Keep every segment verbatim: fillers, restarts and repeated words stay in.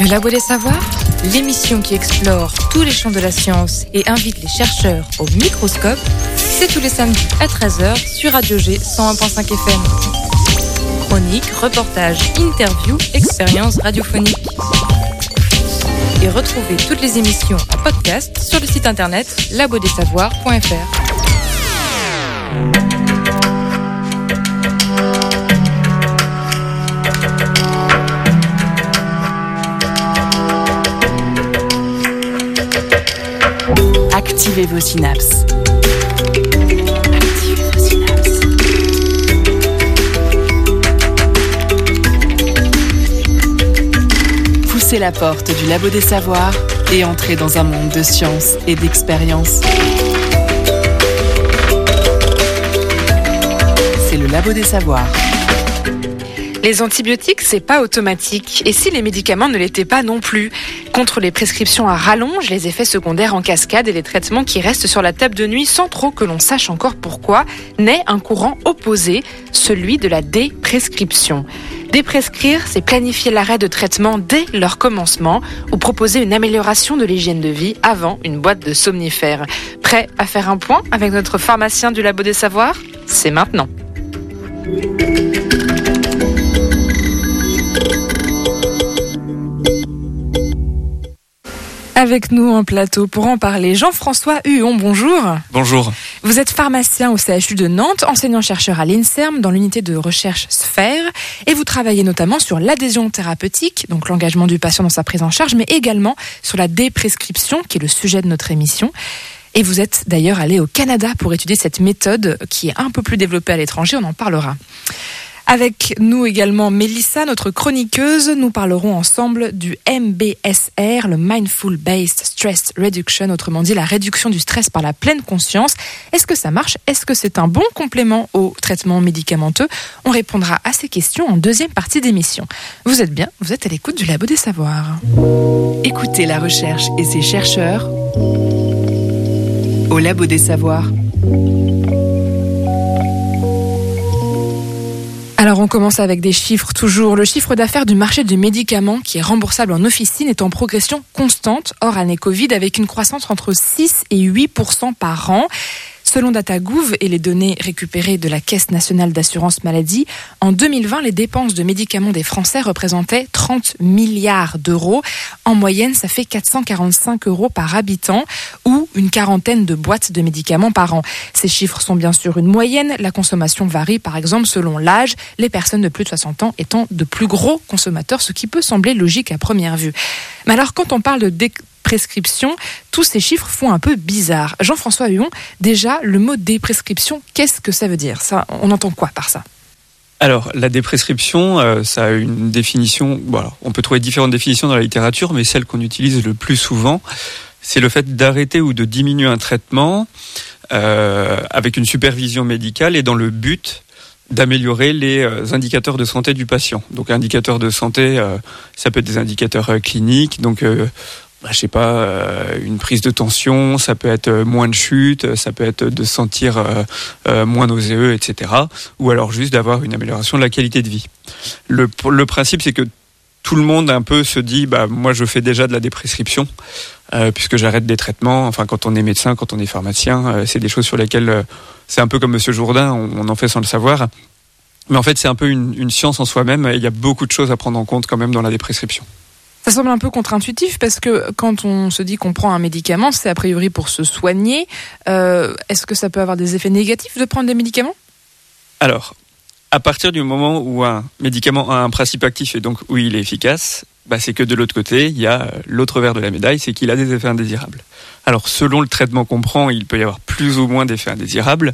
Le Labo des Savoirs, l'émission qui explore tous les champs de la science et invite les chercheurs au microscope, c'est tous les samedis à treize heures sur Radio G cent un virgule cinq F M. Chroniques, reportages, interviews, expériences radiophoniques. Et retrouvez toutes les émissions en podcast sur le site internet labo des savoirs point f r. Activez vos synapses. Activez vos synapses. Poussez la porte du Labo des Savoirs et entrez dans un monde de science et d'expérience. C'est le Labo des Savoirs. Les antibiotiques, c'est pas automatique. Et si les médicaments ne l'étaient pas non plus? Contre les prescriptions à rallonge, les effets secondaires en cascade et les traitements qui restent sur la table de nuit sans trop que l'on sache encore pourquoi, naît un courant opposé, celui de la déprescription. Déprescrire, c'est planifier l'arrêt de traitement dès leur commencement ou proposer une amélioration de l'hygiène de vie avant une boîte de somnifères. Prêt à faire un point avec notre pharmacien du Labo des Savoirs? C'est maintenant. Avec nous en plateau pour en parler, Jean-François Huon, bonjour. Bonjour. Vous êtes pharmacien au C H U de Nantes, enseignant-chercheur à l'INSERM dans l'unité de recherche Sphère, et vous travaillez notamment sur l'adhésion thérapeutique, donc l'engagement du patient dans sa prise en charge, mais également sur la déprescription, qui est le sujet de notre émission. Et vous êtes d'ailleurs allé au Canada pour étudier cette méthode qui est un peu plus développée à l'étranger, on en parlera. Avec nous également Mélissa, notre chroniqueuse. Nous parlerons ensemble du M B S R, le Mindful Based Stress Reduction, autrement dit la réduction du stress par la pleine conscience. Est-ce que ça marche? Est-ce que c'est un bon complément au traitement médicamenteux? On répondra à ces questions en deuxième partie d'émission. Vous êtes bien, vous êtes à l'écoute du Labo des Savoirs. Écoutez la recherche et ses chercheurs au Labo des Savoirs. Alors on commence avec des chiffres toujours. Le chiffre d'affaires du marché du médicament qui est remboursable en officine est en progression constante hors année Covid avec une croissance entre six et huit pour cent par an. Selon DataGouv et les données récupérées de la Caisse nationale d'assurance maladie, en deux mille vingt, les dépenses de médicaments des Français représentaient trente milliards d'euros. En moyenne, ça fait quatre cent quarante-cinq euros par habitant ou une quarantaine de boîtes de médicaments par an. Ces chiffres sont bien sûr une moyenne. La consommation varie par exemple selon l'âge, les personnes de plus de soixante ans étant de plus gros consommateurs, ce qui peut sembler logique à première vue. Mais alors quand on parle de dé- prescription, tous ces chiffres font un peu bizarre. Jean-François Huon, déjà, le mot déprescription, qu'est-ce que ça veut dire? Ça, on entend quoi par ça? Alors, la déprescription, euh, ça a une définition, bon, alors, on peut trouver différentes définitions dans la littérature, mais celle qu'on utilise le plus souvent, c'est le fait d'arrêter ou de diminuer un traitement euh, avec une supervision médicale et dans le but d'améliorer les euh, indicateurs de santé du patient. Donc, indicateurs de santé, euh, ça peut être des indicateurs euh, cliniques, donc euh, bah, je sais pas, euh, une prise de tension, ça peut être euh, moins de chute, ça peut être de se sentir euh, euh, moins nauséeux, et cetera. Ou alors juste d'avoir une amélioration de la qualité de vie. Le, le principe, c'est que tout le monde un peu se dit, bah moi je fais déjà de la déprescription, euh, puisque j'arrête des traitements. Enfin, quand on est médecin, quand on est pharmacien, euh, c'est des choses sur lesquelles, euh, c'est un peu comme Monsieur Jourdain, on, on en fait sans le savoir. Mais en fait, c'est un peu une, une science en soi-même. Et il y a beaucoup de choses à prendre en compte quand même dans la déprescription. Ça semble un peu contre-intuitif parce que quand on se dit qu'on prend un médicament, c'est a priori pour se soigner. Euh, est-ce que ça peut avoir des effets négatifs de prendre des médicaments? Alors, à partir du moment où un médicament a un principe actif et donc où il est efficace, bah c'est que de l'autre côté, il y a l'autre verre de la médaille, c'est qu'il a des effets indésirables. Alors, selon le traitement qu'on prend, il peut y avoir plus ou moins d'effets indésirables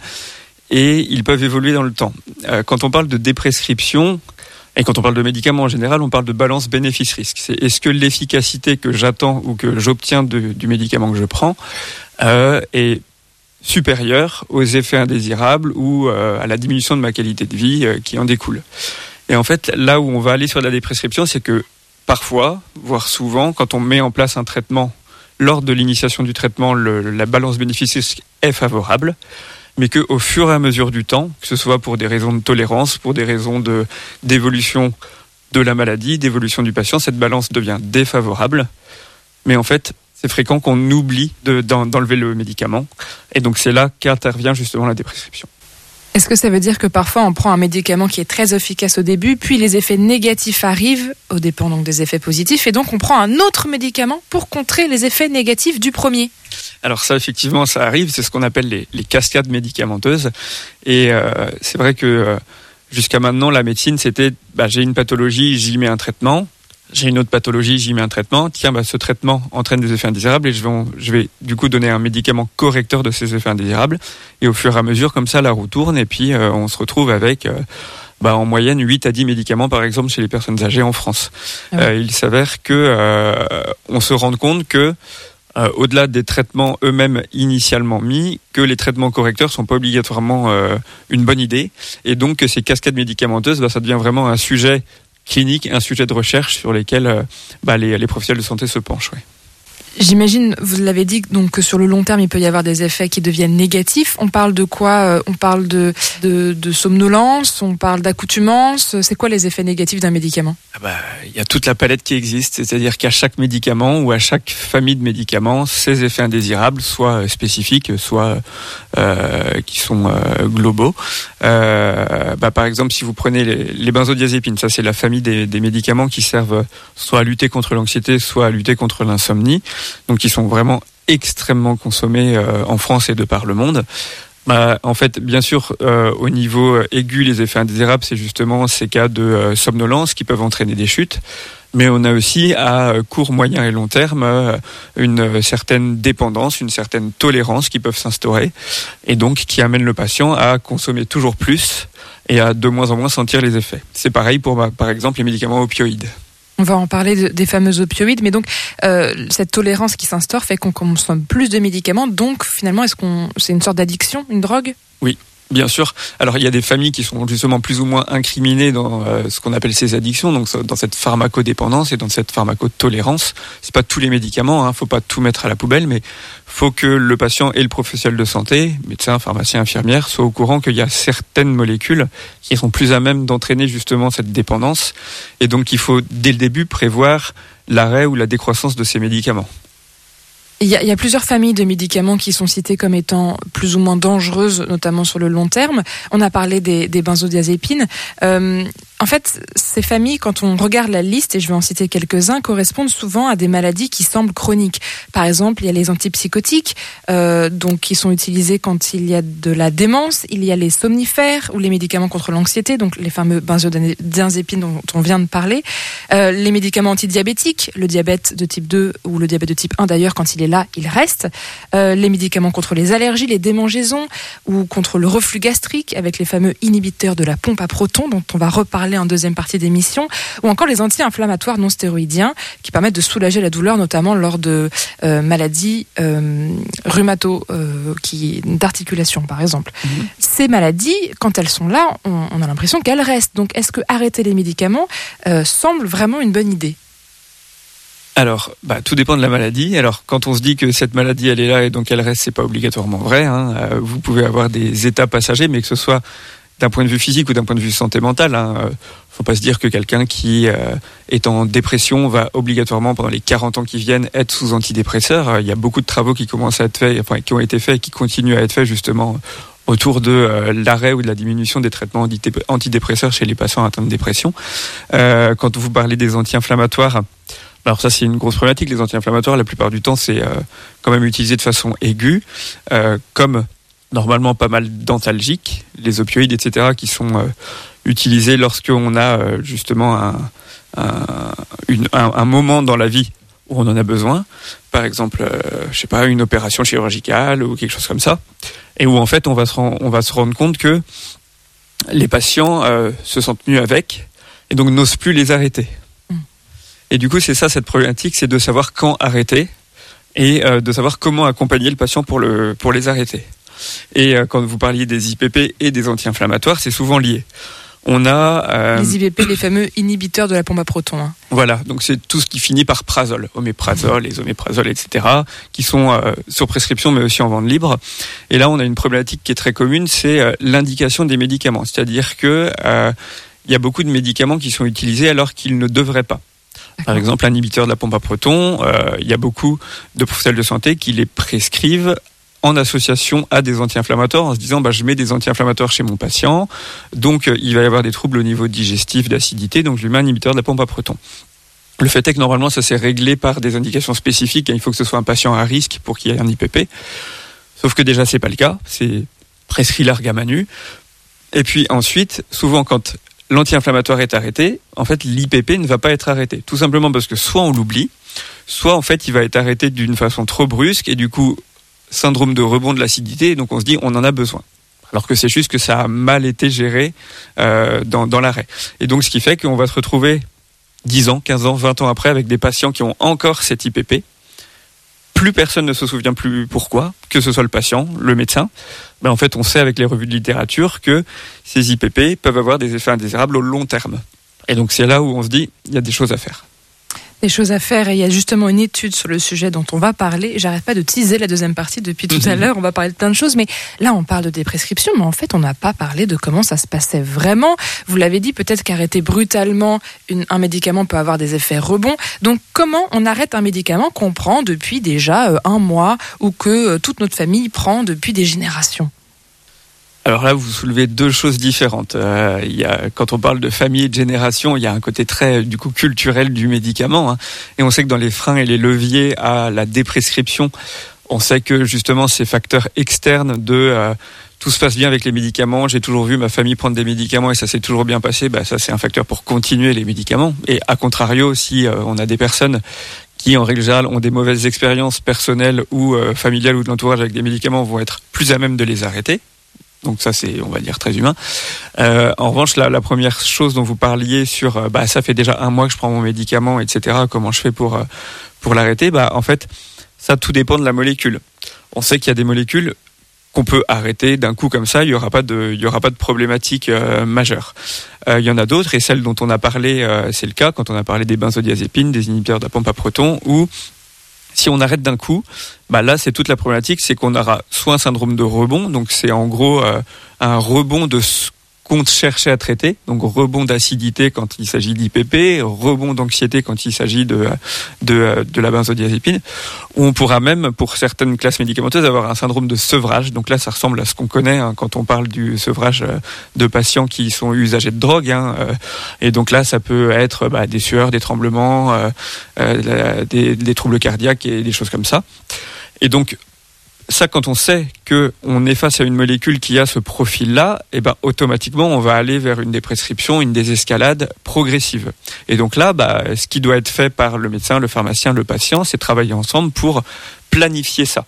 et ils peuvent évoluer dans le temps. Euh, quand on parle de déprescription, et quand on parle de médicaments en général, on parle de balance bénéfice-risque. C'est est-ce que l'efficacité que j'attends ou que j'obtiens de, du médicament que je prends euh, est supérieure aux effets indésirables ou euh, à la diminution de ma qualité de vie euh, qui en découle. Et en fait, là où on va aller sur la déprescription, c'est que parfois, voire souvent, quand on met en place un traitement, lors de l'initiation du traitement, le, la balance bénéfice-risque est favorable, mais qu'au fur et à mesure du temps, que ce soit pour des raisons de tolérance, pour des raisons de, d'évolution de la maladie, d'évolution du patient, cette balance devient défavorable. Mais en fait, c'est fréquent qu'on oublie de, d'en, d'enlever le médicament. Et donc, c'est là qu'intervient justement la déprescription. Est-ce que ça veut dire que parfois on prend un médicament qui est très efficace au début, puis les effets négatifs arrivent, au dépend donc des effets positifs, et donc on prend un autre médicament pour contrer les effets négatifs du premier? Alors ça, effectivement, ça arrive. C'est ce qu'on appelle les, les cascades médicamenteuses. Et euh, c'est vrai que euh, jusqu'à maintenant, la médecine, c'était bah, j'ai une pathologie, j'y mets un traitement. J'ai une autre pathologie, j'y mets un traitement. Tiens, bah, ce traitement entraîne des effets indésirables et je vais, je vais du coup donner un médicament correcteur de ces effets indésirables. Et au fur et à mesure, comme ça, la roue tourne et puis euh, on se retrouve avec euh, bah, en moyenne huit à dix médicaments, par exemple, chez les personnes âgées en France. Ah oui. euh, il s'avère que euh, on se rend compte que euh, au-delà des traitements eux-mêmes initialement mis, que les traitements correcteurs sont pas obligatoirement euh, une bonne idée. Et donc, ces cascades médicamenteuses, bah, ça devient vraiment un sujet clinique, un sujet de recherche sur lesquels euh, bah, les, les professionnels de santé se penchent. Ouais. J'imagine, vous l'avez dit, donc que sur le long terme, il peut y avoir des effets qui deviennent négatifs. On parle de quoi? On parle de, de, de somnolence, on parle d'accoutumance. C'est quoi les effets négatifs d'un médicament? Ah bah, il y a toute la palette qui existe, c'est-à-dire qu'à chaque médicament ou à chaque famille de médicaments, ces effets indésirables, soit spécifiques, soit euh, qui sont euh, globaux. Euh, bah, par exemple, si vous prenez les, les benzodiazépines, ça c'est la famille des, des médicaments qui servent soit à lutter contre l'anxiété, soit à lutter contre l'insomnie. Donc ils sont vraiment extrêmement consommés euh, en France et de par le monde. Bah, en fait, bien sûr, euh, au niveau aigu, les effets indésirables, c'est justement ces cas de euh, somnolence qui peuvent entraîner des chutes. Mais on a aussi à court, moyen et long terme euh, une certaine dépendance, une certaine tolérance qui peuvent s'instaurer et donc qui amène le patient à consommer toujours plus et à de moins en moins sentir les effets. C'est pareil pour, bah, par exemple, les médicaments opioïdes. On va en parler de, des fameux opioïdes, mais donc euh, cette tolérance qui s'instaure fait qu'on consomme plus de médicaments, donc finalement est-ce qu'on c'est une sorte d'addiction, une drogue? Oui. Bien sûr. Alors il y a des familles qui sont justement plus ou moins incriminées dans euh, ce qu'on appelle ces addictions, donc dans cette pharmacodépendance et dans cette pharmacotolérance. C'est pas tous les médicaments, hein, faut pas tout mettre à la poubelle, mais faut que le patient et le professionnel de santé, médecin, pharmacien, infirmière, soient au courant qu'il y a certaines molécules qui sont plus à même d'entraîner justement cette dépendance, et donc il faut dès le début prévoir l'arrêt ou la décroissance de ces médicaments. Il y, a, il y a plusieurs familles de médicaments qui sont cités comme étant plus ou moins dangereuses, notamment sur le long terme. On a parlé des, des benzodiazépines. Euh, en fait, ces familles, quand on regarde la liste, et je vais en citer quelques-uns, correspondent souvent à des maladies qui semblent chroniques. Par exemple, il y a les antipsychotiques, euh, donc qui sont utilisés quand il y a de la démence. Il y a les somnifères ou les médicaments contre l'anxiété, donc les fameux benzodiazépines dont on vient de parler. Euh, les médicaments antidiabétiques, le diabète de type deux ou le diabète de type un d'ailleurs, quand il est là, il reste. Euh, les médicaments contre les allergies, les démangeaisons ou contre le reflux gastrique avec les fameux inhibiteurs de la pompe à protons dont on va reparler en deuxième partie d'émission, ou encore les anti-inflammatoires non stéroïdiens qui permettent de soulager la douleur, notamment lors de euh, maladies euh, rhumato, euh, qui, d'articulation par exemple. Mmh. Ces maladies, quand elles sont là, on, on a l'impression qu'elles restent. Donc est-ce que arrêter les médicaments euh, semble vraiment une bonne idée ? Alors, bah, tout dépend de la maladie. Alors, quand on se dit que cette maladie, elle est là et donc elle reste, c'est pas obligatoirement vrai. Hein. Euh, vous pouvez avoir des états passagers, mais que ce soit d'un point de vue physique ou d'un point de vue santé mentale. Hein. Euh, faut pas se dire que quelqu'un qui euh, est en dépression va obligatoirement, pendant les quarante ans qui viennent, être sous antidépresseur. Euh, il y a beaucoup de travaux qui commencent à être faits, enfin, qui ont été faits et qui continuent à être faits, justement, autour de euh, l'arrêt ou de la diminution des traitements antidépresseurs chez les patients atteints de dépression. Euh, quand vous parlez des anti-inflammatoires, alors ça, c'est une grosse problématique. Les anti-inflammatoires, la plupart du temps, c'est euh, quand même utilisé de façon aiguë, euh, comme normalement pas mal d'antalgiques, les opioïdes, et cetera, qui sont euh, utilisés lorsqu'on a euh, justement un, un, une, un, un moment dans la vie où on en a besoin. Par exemple, euh, je sais pas, une opération chirurgicale ou quelque chose comme ça, et où en fait, on va se, rend, on va se rendre compte que les patients euh, se sentent mieux avec et donc n'osent plus les arrêter. Et du coup, c'est ça, cette problématique, c'est de savoir quand arrêter et euh, de savoir comment accompagner le patient pour, le, pour les arrêter. Et euh, quand vous parliez des I P P et des anti-inflammatoires, c'est souvent lié. On a... Euh, les I P P, les fameux inhibiteurs de la pompe à protons. Hein. Voilà, donc c'est tout ce qui finit par prazole, oméprazole, les oméprazoles, et cetera, qui sont euh, sur prescription mais aussi en vente libre. Et là, on a une problématique qui est très commune, c'est euh, l'indication des médicaments. C'est-à-dire que... Euh, il y a beaucoup de médicaments qui sont utilisés alors qu'ils ne devraient pas. Par exemple, un inhibiteur de la pompe à protons, euh, il y a beaucoup de professionnels de santé qui les prescrivent en association à des anti-inflammatoires en se disant bah, je mets des anti-inflammatoires chez mon patient, donc euh, il va y avoir des troubles au niveau digestif, d'acidité, donc je lui mets un inhibiteur de la pompe à protons. Le fait est que normalement ça s'est réglé par des indications spécifiques et il faut que ce soit un patient à risque pour qu'il y ait un I P P. Sauf que déjà c'est pas le cas, c'est prescrit larga manu. Et puis ensuite, souvent quand l'anti-inflammatoire est arrêté, en fait l'I P P ne va pas être arrêté. Tout simplement parce que soit on l'oublie, soit en fait il va être arrêté d'une façon trop brusque et du coup syndrome de rebond de l'acidité, donc on se dit on en a besoin. Alors que c'est juste que ça a mal été géré euh, dans, dans l'arrêt. Et donc ce qui fait qu'on va se retrouver dix ans, quinze ans, vingt ans après avec des patients qui ont encore cet I P P. Plus personne ne se souvient plus pourquoi, que ce soit le patient, le médecin. Ben en fait, on sait avec les revues de littérature que ces I P P peuvent avoir des effets indésirables au long terme. Et donc c'est là où on se dit, il y a des choses à faire. Des choses à faire, et il y a justement une étude sur le sujet dont on va parler. J'arrête pas de teaser la deuxième partie depuis tout mmh. à l'heure, on va parler de plein de choses, mais là on parle de des prescriptions, mais en fait on n'a pas parlé de comment ça se passait vraiment. Vous l'avez dit, peut-être qu'arrêter brutalement une, un médicament peut avoir des effets rebonds. Donc comment on arrête un médicament qu'on prend depuis déjà euh, un mois ou que euh, toute notre famille prend depuis des générations ? Alors là, vous soulevez deux choses différentes. Euh, il y a, quand on parle de famille et de génération, il y a un côté très du coup culturel du médicament, hein, et on sait que dans les freins et les leviers à la déprescription, on sait que justement ces facteurs externes de euh, tout se passe bien avec les médicaments, j'ai toujours vu ma famille prendre des médicaments et ça s'est toujours bien passé, bah ça c'est un facteur pour continuer les médicaments. Et à contrario, si euh, on a des personnes qui en règle générale ont des mauvaises expériences personnelles ou euh, familiales ou de l'entourage avec des médicaments, vont être plus à même de les arrêter. Donc ça c'est, on va dire, très humain. Euh, en revanche, la, la première chose dont vous parliez sur, euh, bah ça fait déjà un mois que je prends mon médicament, et cetera. Comment je fais pour euh, pour l'arrêter ? Bah en fait, ça tout dépend de la molécule. On sait qu'il y a des molécules qu'on peut arrêter d'un coup comme ça, il y aura pas de, il y aura pas de problématique euh, majeure. Euh, il y en a d'autres, et celle dont on a parlé, euh, c'est le cas quand on a parlé des benzodiazépines, des inhibiteurs de la pompe à protons, où si on arrête d'un coup, bah là c'est toute la problématique, c'est qu'on aura soit un syndrome de rebond, donc c'est en gros euh, un rebond de ce qu'on cherchait à traiter, donc rebond d'acidité quand il s'agit d'I P P, rebond d'anxiété quand il s'agit de de, de la benzodiazépine, ou on pourra même pour certaines classes médicamenteuses avoir un syndrome de sevrage. Donc là ça ressemble à ce qu'on connaît hein, quand on parle du sevrage de patients qui sont usagers de drogue, hein, euh, et donc là ça peut être bah, des sueurs, des tremblements, euh, euh, des, des troubles cardiaques et des choses comme ça. Et donc ça, quand on sait que on est face à une molécule qui a ce profil-là, eh ben automatiquement on va aller vers une déprescription, une désescalade progressive. Et donc là, bah, ce qui doit être fait par le médecin, le pharmacien, le patient, c'est travailler ensemble pour planifier ça.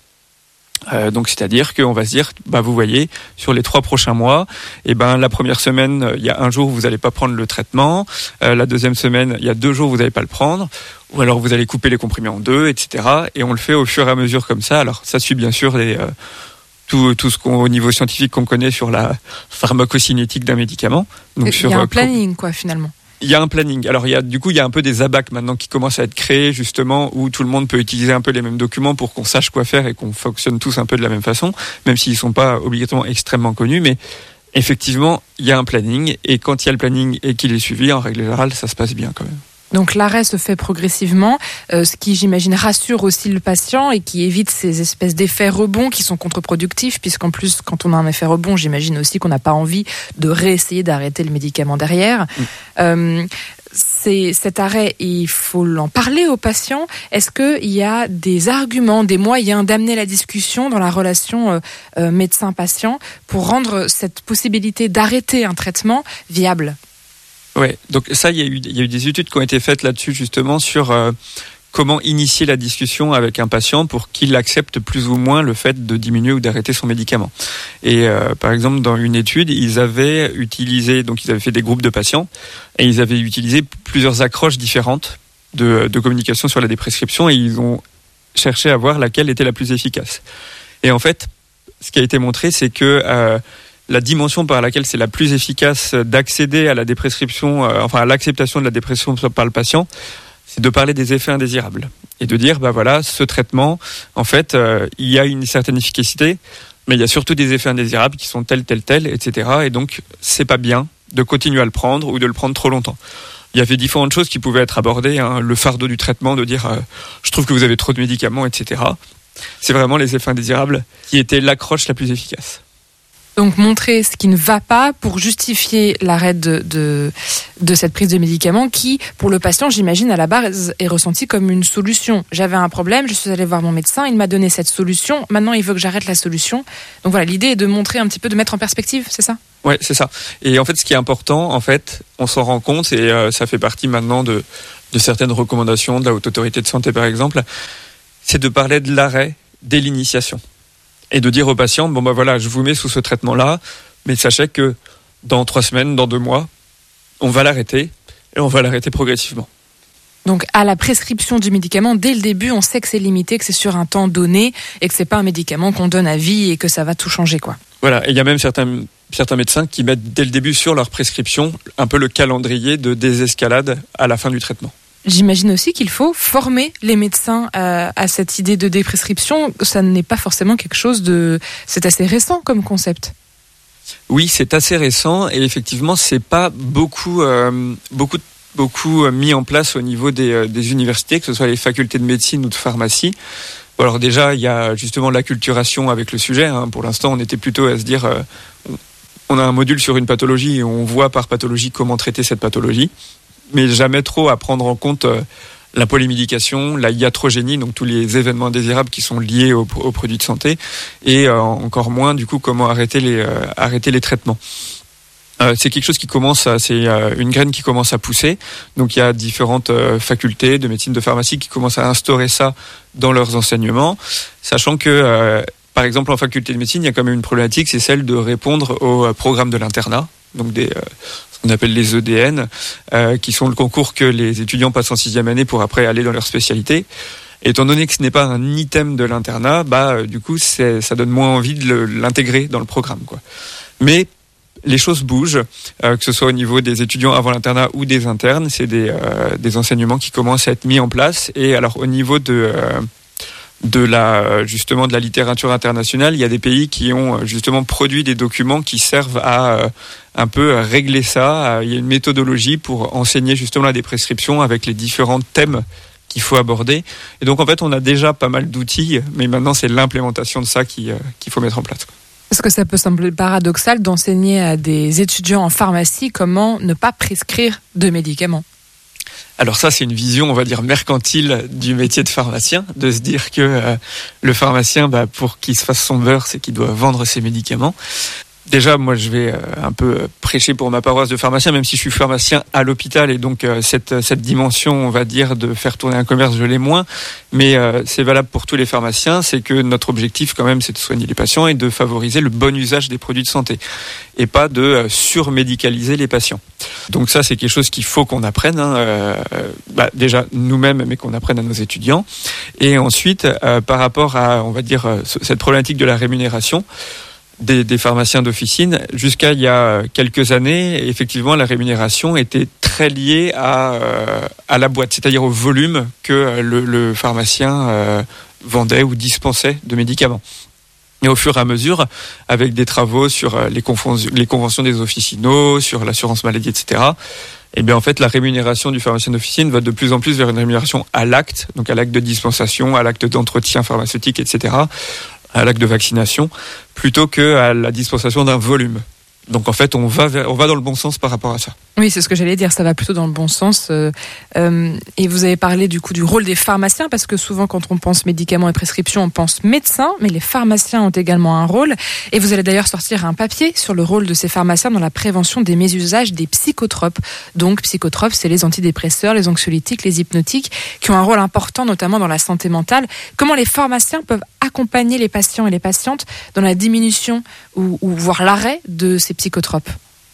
Euh, donc c'est-à-dire qu'on va se dire, bah vous voyez, sur les trois prochains mois, eh ben la première semaine, il y a un jour où vous n'allez pas prendre le traitement, euh, la deuxième semaine, il y a deux jours où vous n'allez pas le prendre, ou alors vous allez couper les comprimés en deux, et cetera. Et on le fait au fur et à mesure comme ça. Alors ça suit bien sûr les, euh, tout, tout ce qu'on au niveau scientifique qu'on connaît sur la pharmacocinétique d'un médicament. Donc il y a un planning quoi finalement. Il y a un planning. Alors il y a du coup il y a un peu des A B A C maintenant qui commencent à être créés justement où tout le monde peut utiliser un peu les mêmes documents pour qu'on sache quoi faire et qu'on fonctionne tous un peu de la même façon, même s'ils sont pas obligatoirement extrêmement connus. Mais effectivement il y a un planning et quand il y a le planning et qu'il est suivi, en règle générale ça se passe bien quand même. Donc l'arrêt se fait progressivement, euh, ce qui j'imagine rassure aussi le patient et qui évite ces espèces d'effets rebonds qui sont contre-productifs, puisqu'en plus quand on a un effet rebond, j'imagine aussi qu'on n'a pas envie de réessayer d'arrêter le médicament derrière. Mmh. Euh, c'est, cet arrêt, il faut en parler aux patients. Est-ce qu'il y a des arguments, des moyens d'amener la discussion dans la relation euh, euh, médecin-patient pour rendre cette possibilité d'arrêter un traitement viable ? Ouais, donc ça, il y a eu, il y a eu des études qui ont été faites là-dessus justement sur euh, comment initier la discussion avec un patient pour qu'il accepte plus ou moins le fait de diminuer ou d'arrêter son médicament. Et euh, par exemple, dans une étude, ils avaient utilisé, donc ils avaient fait des groupes de patients et ils avaient utilisé plusieurs accroches différentes de, de communication sur la déprescription et ils ont cherché à voir laquelle était la plus efficace. Et en fait, ce qui a été montré, c'est que euh, la dimension par laquelle c'est la plus efficace d'accéder à la déprescription, euh, enfin à l'acceptation de la dépression par le patient, c'est de parler des effets indésirables et de dire bah voilà, ce traitement, en fait, euh, il y a une certaine efficacité, mais il y a surtout des effets indésirables qui sont tels, tels, tels, et cetera. Et donc c'est pas bien de continuer à le prendre ou de le prendre trop longtemps. Il y avait différentes choses qui pouvaient être abordées, hein, le fardeau du traitement, de dire euh, je trouve que vous avez trop de médicaments, et cetera. C'est vraiment les effets indésirables qui étaient l'accroche la plus efficace. Donc montrer ce qui ne va pas pour justifier l'arrêt de, de, de cette prise de médicaments qui, pour le patient, j'imagine, à la base, est ressenti comme une solution. J'avais un problème, je suis allée voir mon médecin, il m'a donné cette solution, maintenant il veut que j'arrête la solution. Donc voilà, l'idée est de montrer un petit peu, de mettre en perspective, c'est ça ? Ouais, c'est ça. Et en fait, ce qui est important, en fait, on s'en rend compte, et euh, ça fait partie maintenant de, de certaines recommandations de la Haute Autorité de Santé, par exemple, c'est de parler de l'arrêt dès l'initiation. Et de dire aux patients, bon ben voilà, je vous mets sous ce traitement-là, mais sachez que dans trois semaines, dans deux mois, on va l'arrêter, et on va l'arrêter progressivement. Donc à la prescription du médicament, dès le début, on sait que c'est limité, que c'est sur un temps donné, et que c'est pas un médicament qu'on donne à vie et que ça va tout changer, quoi. Voilà, et il y a même certains, certains médecins qui mettent dès le début sur leur prescription un peu le calendrier de désescalade à la fin du traitement. J'imagine aussi qu'il faut former les médecins à, à cette idée de déprescription. Ça n'est pas forcément quelque chose de... C'est assez récent comme concept. Oui, c'est assez récent et effectivement, c'est pas beaucoup, euh, beaucoup, beaucoup mis en place au niveau des, euh, des universités, que ce soit les facultés de médecine ou de pharmacie. Alors déjà, il y a justement l'acculturation avec le sujet. Hein. Pour l'instant, on était plutôt à se dire, euh, on a un module sur une pathologie et on voit par pathologie comment traiter cette pathologie. Mais jamais trop à prendre en compte euh, la polymédication, la iatrogénie, donc tous les événements indésirables qui sont liés aux, aux produits de santé, et euh, encore moins du coup comment arrêter les euh, arrêter les traitements. Euh, c'est quelque chose qui commence, à, c'est euh, une graine qui commence à pousser. Donc il y a différentes euh, facultés de médecine, de pharmacie qui commencent à instaurer ça dans leurs enseignements, sachant que euh, par exemple en faculté de médecine, il y a quand même une problématique, c'est celle de répondre au euh, programme de l'internat, donc des euh, qu'on appelle les E D N, euh, qui sont le concours que les étudiants passent en sixième année pour après aller dans leur spécialité. Et étant donné que ce n'est pas un item de l'internat, bah euh, du coup c'est, ça donne moins envie de le, l'intégrer dans le programme, quoi. Mais les choses bougent, euh, que ce soit au niveau des étudiants avant l'internat ou des internes, c'est des, euh, des enseignements qui commencent à être mis en place. Et alors au niveau de euh, de la justement de la littérature internationale, il y a des pays qui ont justement produit des documents qui servent à euh, un peu régler ça. Il y a une méthodologie pour enseigner justement la déprescription avec les différents thèmes qu'il faut aborder. Et donc en fait, on a déjà pas mal d'outils, mais maintenant c'est l'implémentation de ça qui, euh, qu'il faut mettre en place. Est-ce que ça peut sembler paradoxal d'enseigner à des étudiants en pharmacie comment ne pas prescrire de médicaments ? Alors ça, c'est une vision, on va dire, mercantile du métier de pharmacien, de se dire que euh, le pharmacien, bah, pour qu'il se fasse son beurre, c'est qu'il doit vendre ses médicaments. Déjà, moi, je vais euh, un peu prêcher pour ma paroisse de pharmacien, même si je suis pharmacien à l'hôpital, et donc euh, cette cette dimension, on va dire, de faire tourner un commerce, je l'ai moins. Mais euh, c'est valable pour tous les pharmaciens, c'est que notre objectif, quand même, c'est de soigner les patients et de favoriser le bon usage des produits de santé, et pas de euh, surmédicaliser les patients. Donc ça, c'est quelque chose qu'il faut qu'on apprenne, hein, euh, bah, déjà nous-mêmes, mais qu'on apprenne à nos étudiants. Et ensuite, euh, par rapport à, on va dire, euh, cette problématique de la rémunération, Des, des pharmaciens d'officine, jusqu'à il y a quelques années, effectivement, la rémunération était très liée à, euh, à la boîte, c'est-à-dire au volume que le, le pharmacien euh, vendait ou dispensait de médicaments. Et au fur et à mesure, avec des travaux sur les, conventions, les conventions des officinaux, sur l'assurance maladie, et cetera, et bien en fait, la rémunération du pharmacien d'officine va de plus en plus vers une rémunération à l'acte, donc à l'acte de dispensation, à l'acte d'entretien pharmaceutique, et cetera, à l'acte de vaccination, plutôt qu'à la dispensation d'un volume. Donc en fait, on va vers, on va dans le bon sens par rapport à ça. Oui, c'est ce que j'allais dire, ça va plutôt dans le bon sens. Euh, euh, et vous avez parlé du coup du rôle des pharmaciens, parce que souvent quand on pense médicaments et prescriptions, on pense médecins, mais les pharmaciens ont également un rôle. Et vous allez d'ailleurs sortir un papier sur le rôle de ces pharmaciens dans la prévention des mésusages des psychotropes. Donc psychotropes, c'est les antidépresseurs, les anxiolytiques, les hypnotiques, qui ont un rôle important notamment dans la santé mentale. Comment les pharmaciens peuvent accompagner les patients et les patientes dans la diminution ou, ou voire l'arrêt de ces psychotropes ?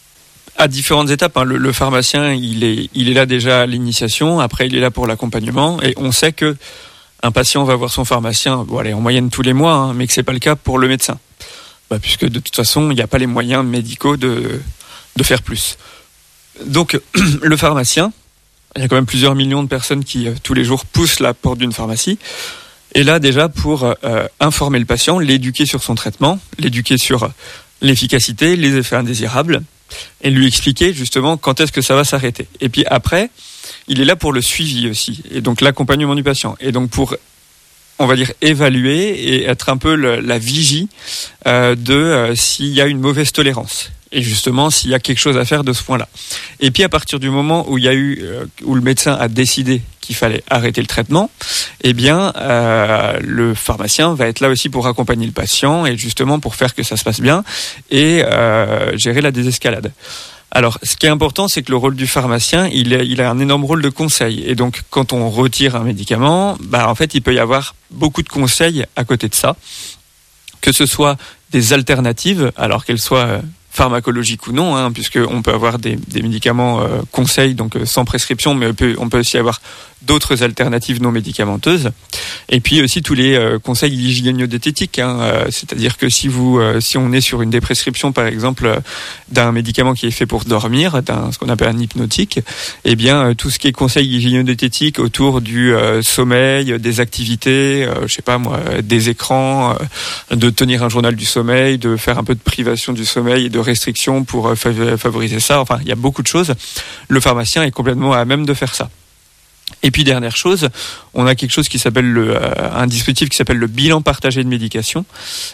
À différentes étapes, hein. le, le pharmacien, il est, il est là déjà à l'initiation. Après, il est là pour l'accompagnement. Et on sait que un patient va voir son pharmacien, bon, allez, en moyenne tous les mois, hein, mais que c'est pas le cas pour le médecin, bah, puisque de toute façon, il n'y a pas les moyens médicaux de de faire plus. Donc, le pharmacien, il y a quand même plusieurs millions de personnes qui euh, tous les jours poussent la porte d'une pharmacie. Et là, déjà, pour euh, informer le patient, l'éduquer sur son traitement, l'éduquer sur l'efficacité, les effets indésirables, et lui expliquer justement quand est-ce que ça va s'arrêter. Et puis après, il est là pour le suivi aussi, et donc l'accompagnement du patient. Et donc pour, on va dire, évaluer et être un peu le, la vigie euh, de euh, s'il y a une mauvaise tolérance. Et justement, s'il y a quelque chose à faire de ce point-là. Et puis, à partir du moment où il y a eu, euh, où le médecin a décidé qu'il fallait arrêter le traitement, eh bien, euh, le pharmacien va être là aussi pour accompagner le patient et justement pour faire que ça se passe bien et euh, gérer la désescalade. Alors, ce qui est important, c'est que le rôle du pharmacien, il a, il a un énorme rôle de conseil. Et donc, quand on retire un médicament, bah, en fait, il peut y avoir beaucoup de conseils à côté de ça. Que ce soit des alternatives, alors qu'elles soient euh, pharmacologiques ou non, hein, puisqu'on peut avoir des, des médicaments euh, conseils, donc euh, sans prescription, mais on peut, on peut aussi avoir d'autres alternatives non médicamenteuses. Et puis aussi tous les euh, conseils hygiéno-diététiques, hein, euh, c'est-à-dire que si vous, euh, si on est sur une déprescription par exemple euh, d'un médicament qui est fait pour dormir, d'un ce qu'on appelle un hypnotique, eh bien euh, tout ce qui est conseils hygiéno-diététiques autour du euh, sommeil, des activités, euh, je sais pas moi, des écrans, euh, de tenir un journal du sommeil, de faire un peu de privation du sommeil et de restrictions pour euh, favoriser ça. Enfin, il y a beaucoup de choses. Le pharmacien est complètement à même de faire ça. Et puis dernière chose, on a quelque chose qui s'appelle le, euh, un dispositif qui s'appelle le bilan partagé de médication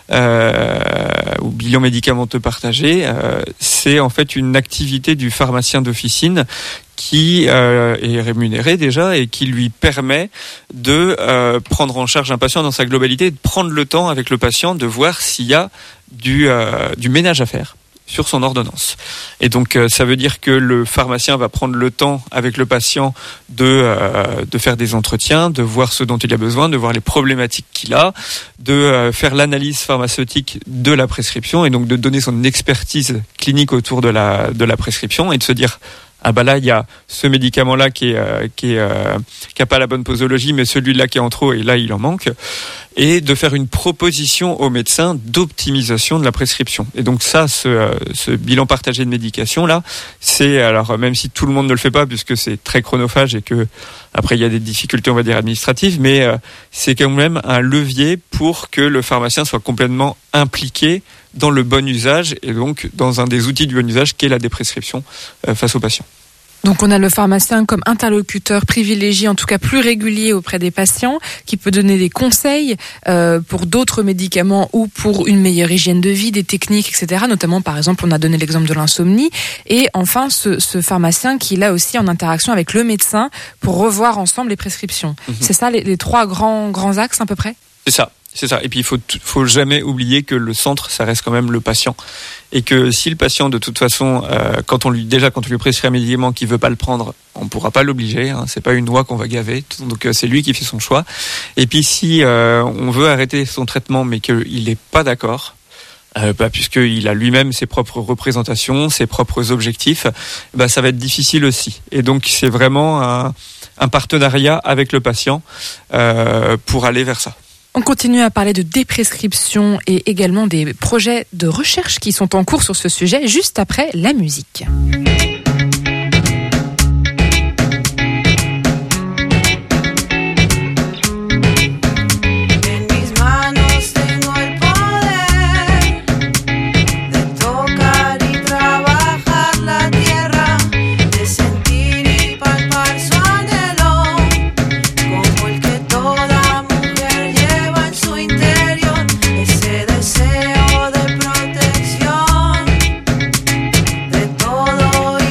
euh, ou bilan médicamenteux partagé. Euh, c'est en fait une activité du pharmacien d'officine qui euh, est rémunéré déjà et qui lui permet de euh, prendre en charge un patient dans sa globalité, de prendre le temps avec le patient de voir s'il y a du, euh, du ménage à faire sur son ordonnance. Et donc euh, ça veut dire que le pharmacien va prendre le temps avec le patient de euh, de faire des entretiens, de voir ce dont il a besoin, de voir les problématiques qu'il a, de euh, faire l'analyse pharmaceutique de la prescription et donc de donner son expertise clinique autour de la de la prescription et de se dire ah bah là il y a ce médicament là qui est euh, qui est euh, qui a pas la bonne posologie, mais celui-là qui est en trop et là il en manque, et de faire une proposition au médecin d'optimisation de la prescription. Et donc ça, ce, euh, ce bilan partagé de médication là, c'est, alors même si tout le monde ne le fait pas puisque c'est très chronophage et que après il y a des difficultés on va dire administratives, mais euh, c'est quand même un levier pour que le pharmacien soit complètement impliqué dans le bon usage et donc dans un des outils du bon usage qui est la déprescription euh, face aux patients. Donc on a le pharmacien comme interlocuteur privilégié, en tout cas plus régulier auprès des patients, qui peut donner des conseils euh, pour d'autres médicaments ou pour une meilleure hygiène de vie, des techniques, et cetera. Notamment, par exemple, on a donné l'exemple de l'insomnie. Et enfin, ce, ce pharmacien qui est là aussi en interaction avec le médecin pour revoir ensemble les prescriptions. Mmh. C'est ça les, les trois grands, grands axes à peu près ? C'est ça. C'est ça. Et puis il faut faut jamais oublier que le centre, ça reste quand même le patient, et que si le patient, de toute façon, euh, quand on lui déjà quand on lui prescrit un médicament qu'il veut pas le prendre, on pourra pas l'obliger. Hein, c'est pas une noix qu'on va gaver. Donc euh, c'est lui qui fait son choix. Et puis si euh, on veut arrêter son traitement, mais qu'il est pas d'accord, euh, bah, puisqu'il a lui-même ses propres représentations, ses propres objectifs, bah ça va être difficile aussi. Et donc c'est vraiment un, un partenariat avec le patient euh, pour aller vers ça. On continue à parler de déprescription et également des projets de recherche qui sont en cours sur ce sujet juste après la musique. Todo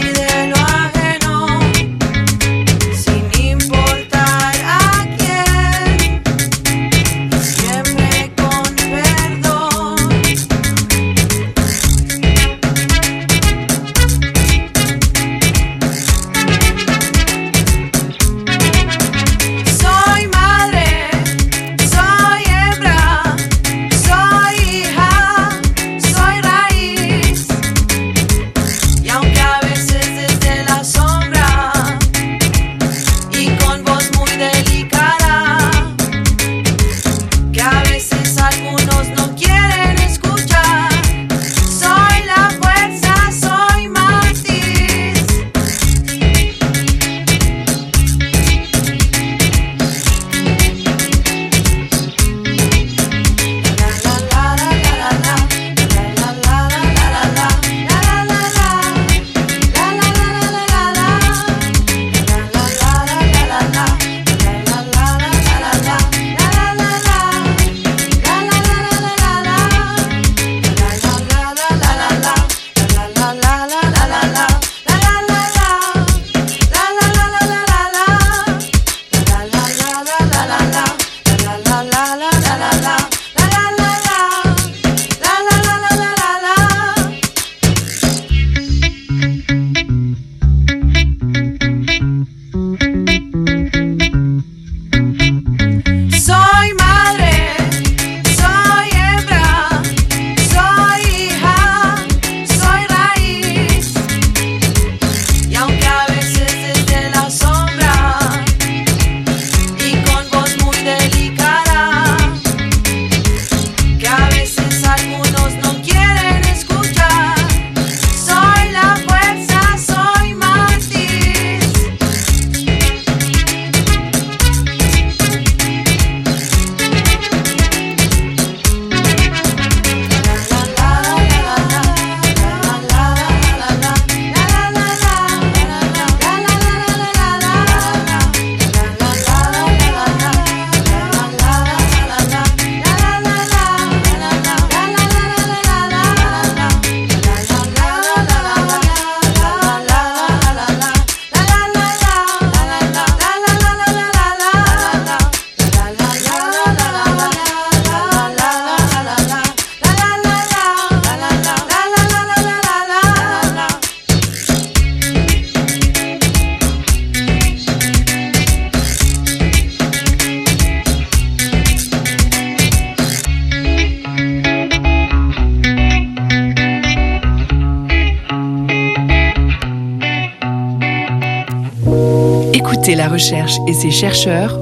Écoutez la recherche et ses chercheurs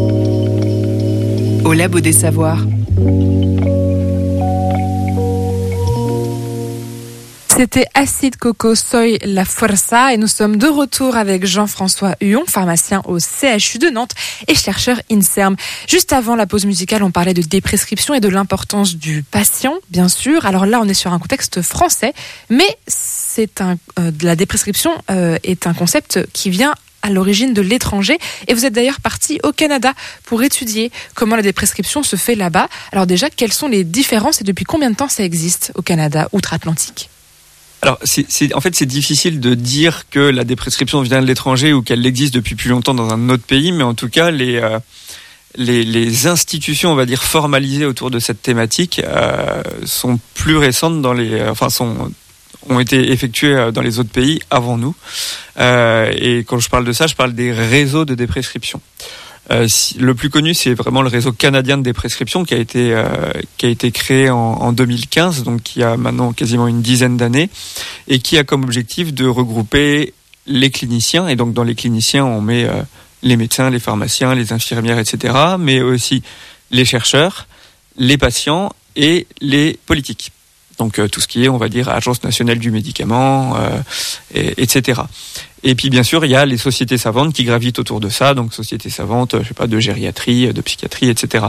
au Labo des Savoirs. C'était Acide Coco Soy La Fuerza et nous sommes de retour avec Jean-François Huon, pharmacien au C H U de Nantes et chercheur INSERM. Juste avant la pause musicale, on parlait de déprescription et de l'importance du patient, bien sûr. Alors là, on est sur un contexte français, mais c'est un, euh, la déprescription euh, est un concept qui vient à l'origine de l'étranger. Et vous êtes d'ailleurs parti au Canada pour étudier comment la déprescription se fait là-bas. Alors déjà, quelles sont les différences et depuis combien de temps ça existe au Canada outre-Atlantique ? Alors, c'est, c'est, en fait, c'est difficile de dire que la déprescription vient de l'étranger ou qu'elle existe depuis plus longtemps dans un autre pays, mais en tout cas, les, euh, les, les institutions, on va dire, formalisées autour de cette thématique euh, sont plus récentes dans les, euh, enfin, sont, ont été effectuées dans les autres pays avant nous. Euh, et quand je parle de ça, je parle des réseaux de déprescription. Euh, si, le plus connu, c'est vraiment le réseau canadien de déprescription qui a été euh, qui a été créé en, en deux mille quinze, donc qui a maintenant quasiment une dizaine d'années, et qui a comme objectif de regrouper les cliniciens. Et donc dans les cliniciens, on met euh, les médecins, les pharmaciens, les infirmières, et cetera, mais aussi les chercheurs, les patients et les politiques. Donc euh, tout ce qui est, on va dire, Agence nationale du médicament, euh, et, etc. Et puis bien sûr, il y a les sociétés savantes qui gravitent autour de ça, donc sociétés savantes, je sais pas, de gériatrie, de psychiatrie, et cetera.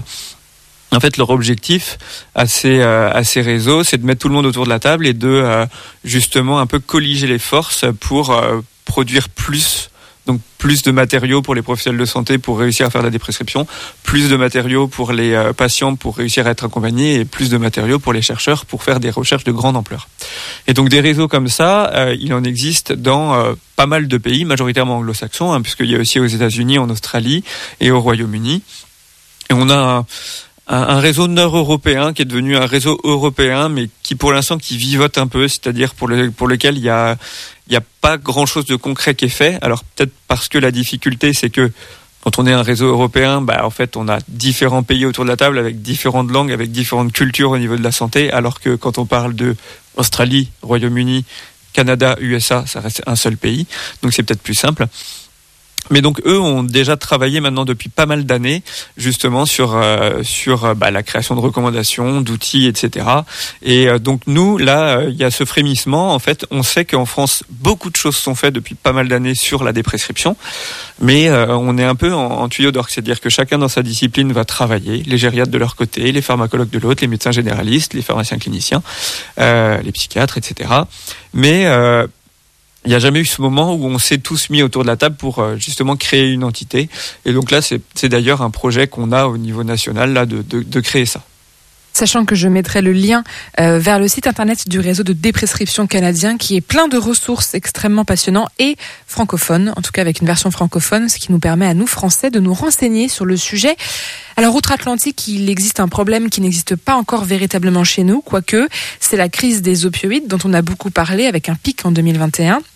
En fait, leur objectif à ces, euh, à ces réseaux, c'est de mettre tout le monde autour de la table et de euh, justement un peu colliger les forces pour euh, produire plus. Donc plus de matériaux pour les professionnels de santé pour réussir à faire de la déprescription, plus de matériaux pour les euh, patients pour réussir à être accompagnés et plus de matériaux pour les chercheurs pour faire des recherches de grande ampleur. Et donc des réseaux comme ça, euh, il en existe dans euh, pas mal de pays, majoritairement anglo-saxons, hein, puisqu'il y a aussi aux États-Unis, en Australie et au Royaume-Uni. Et on a un, un, un réseau nord-européen qui est devenu un réseau européen, mais qui pour l'instant qui vivote un peu, c'est-à-dire pour, le, pour lequel il y a il n'y a pas grand-chose de concret qui est fait. Alors peut-être parce que la difficulté, c'est que quand on est un réseau européen, bah, en fait, on a différents pays autour de la table avec différentes langues, avec différentes cultures au niveau de la santé, alors que quand on parle de Australie, Royaume-Uni, Canada, U S A, ça reste un seul pays. Donc c'est peut-être plus simple. Mais donc eux ont déjà travaillé maintenant depuis pas mal d'années justement sur euh, sur bah, la création de recommandations, d'outils, et cetera. Et euh, donc nous là, il euh, y a ce frémissement. En fait, on sait qu'en France beaucoup de choses sont faites depuis pas mal d'années sur la déprescription, mais euh, on est un peu en, en tuyau d'orgue, c'est-à-dire que chacun dans sa discipline va travailler, les gériatres de leur côté, les pharmacologues de l'autre, les médecins généralistes, les pharmaciens cliniciens, euh, les psychiatres, et cetera. Mais euh, il n'y a jamais eu ce moment où on s'est tous mis autour de la table pour euh, justement créer une entité. Et donc là, c'est, c'est d'ailleurs un projet qu'on a au niveau national là, de, de, de créer ça. Sachant que je mettrai le lien euh, vers le site internet du réseau de déprescription canadien qui est plein de ressources extrêmement passionnantes et francophones, en tout cas avec une version francophone, ce qui nous permet à nous Français de nous renseigner sur le sujet. Alors outre-Atlantique, il existe un problème qui n'existe pas encore véritablement chez nous, quoique c'est la crise des opioïdes dont on a beaucoup parlé avec un pic en deux mille vingt et un.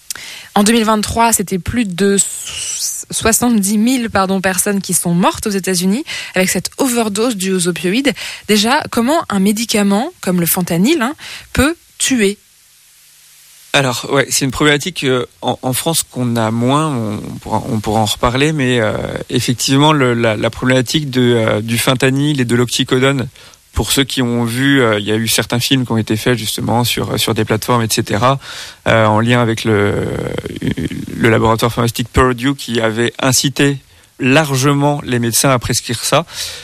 En deux mille vingt-trois, c'était plus de soixante-dix mille pardon, personnes qui sont mortes aux États-Unis avec cette overdose due aux opioïdes. Déjà, comment un médicament comme le fentanyl hein, peut tuer ? Alors, ouais, c'est une problématique euh, en, en France qu'on a moins, on pourra, on pourra en reparler, mais euh, effectivement, le, la, la problématique de, euh, du fentanyl et de l'oxycodone, pour ceux qui ont vu, euh, il y a eu certains films qui ont été faits justement sur sur des plateformes, et cetera, euh, en lien avec le le laboratoire pharmaceutique Purdue qui avait incité largement les médecins à prescrire ça.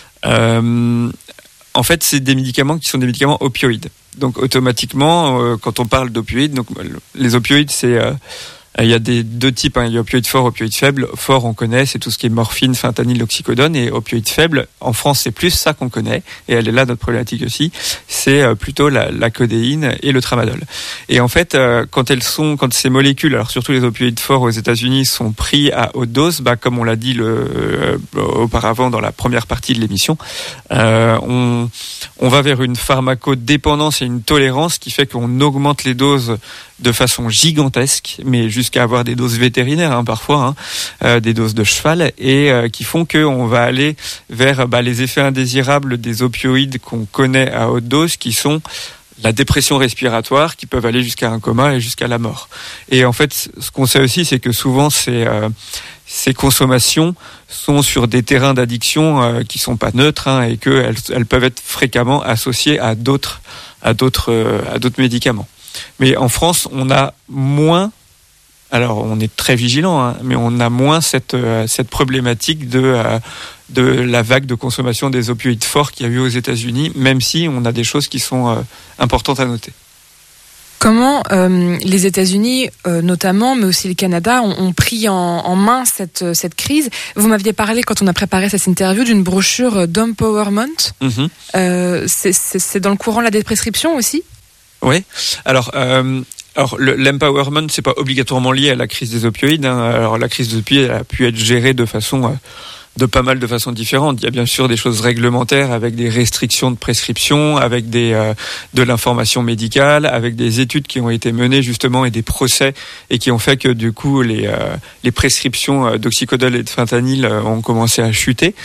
Euh, en fait, c'est des médicaments qui sont des médicaments opioïdes. Donc automatiquement, euh, quand on parle d'opioïdes, donc les opioïdes, c'est euh, il y a des deux types, hein. Il y a opioïdes forts, opioïdes faibles. Fort, on connaît, c'est tout ce qui est morphine, fentanyl, oxycodone. Et opioïdes faibles, en France, c'est plus ça qu'on connaît. Et elle est là, notre problématique aussi. C'est plutôt la, la codéine et le tramadol. Et en fait, quand elles sont, quand ces molécules, alors surtout les opioïdes forts aux États-Unis, sont pris à haute dose, bah, comme on l'a dit le, euh, auparavant dans la première partie de l'émission, euh, on, on va vers une pharmacodépendance et une tolérance qui fait qu'on augmente les doses de façon gigantesque, mais jusqu'à avoir des doses vétérinaires hein, parfois, hein, euh, des doses de cheval, et euh, qui font qu'on va aller vers bah, les effets indésirables des opioïdes qu'on connaît à haute dose, qui sont la dépression respiratoire, qui peuvent aller jusqu'à un coma et jusqu'à la mort. Et en fait, ce qu'on sait aussi, c'est que souvent, c'est, euh, ces consommations sont sur des terrains d'addiction euh, qui sont pas neutres hein, et qu'elles elles peuvent être fréquemment associées à d'autres, à d'autres, euh, à d'autres médicaments. Mais en France, on a moins, alors on est très vigilant, hein, mais on a moins cette, euh, cette problématique de, euh, de la vague de consommation des opioïdes forts qu'il y a eu aux États-Unis, même si on a des choses qui sont euh, importantes à noter. Comment euh, les États-Unis, euh, notamment, mais aussi le Canada, ont, ont pris en, en main cette, cette crise? Vous m'aviez parlé, quand on a préparé cette interview, d'une brochure d'empowerment. Mm-hmm. Euh, c'est, c'est, c'est dans le courant de la déprescription aussi? Oui. Alors, euh, alors le, l'empowerment, c'est pas obligatoirement lié à la crise des opioïdes. Hein. Alors, la crise des opioïdes a pu être gérée de façon... Euh, de pas mal de façons différentes. Il y a bien sûr des choses réglementaires avec des restrictions de prescription, avec des euh, de l'information médicale, avec des études qui ont été menées justement et des procès et qui ont fait que du coup les euh, les prescriptions d'oxycodone et de fentanyl ont commencé à chuter.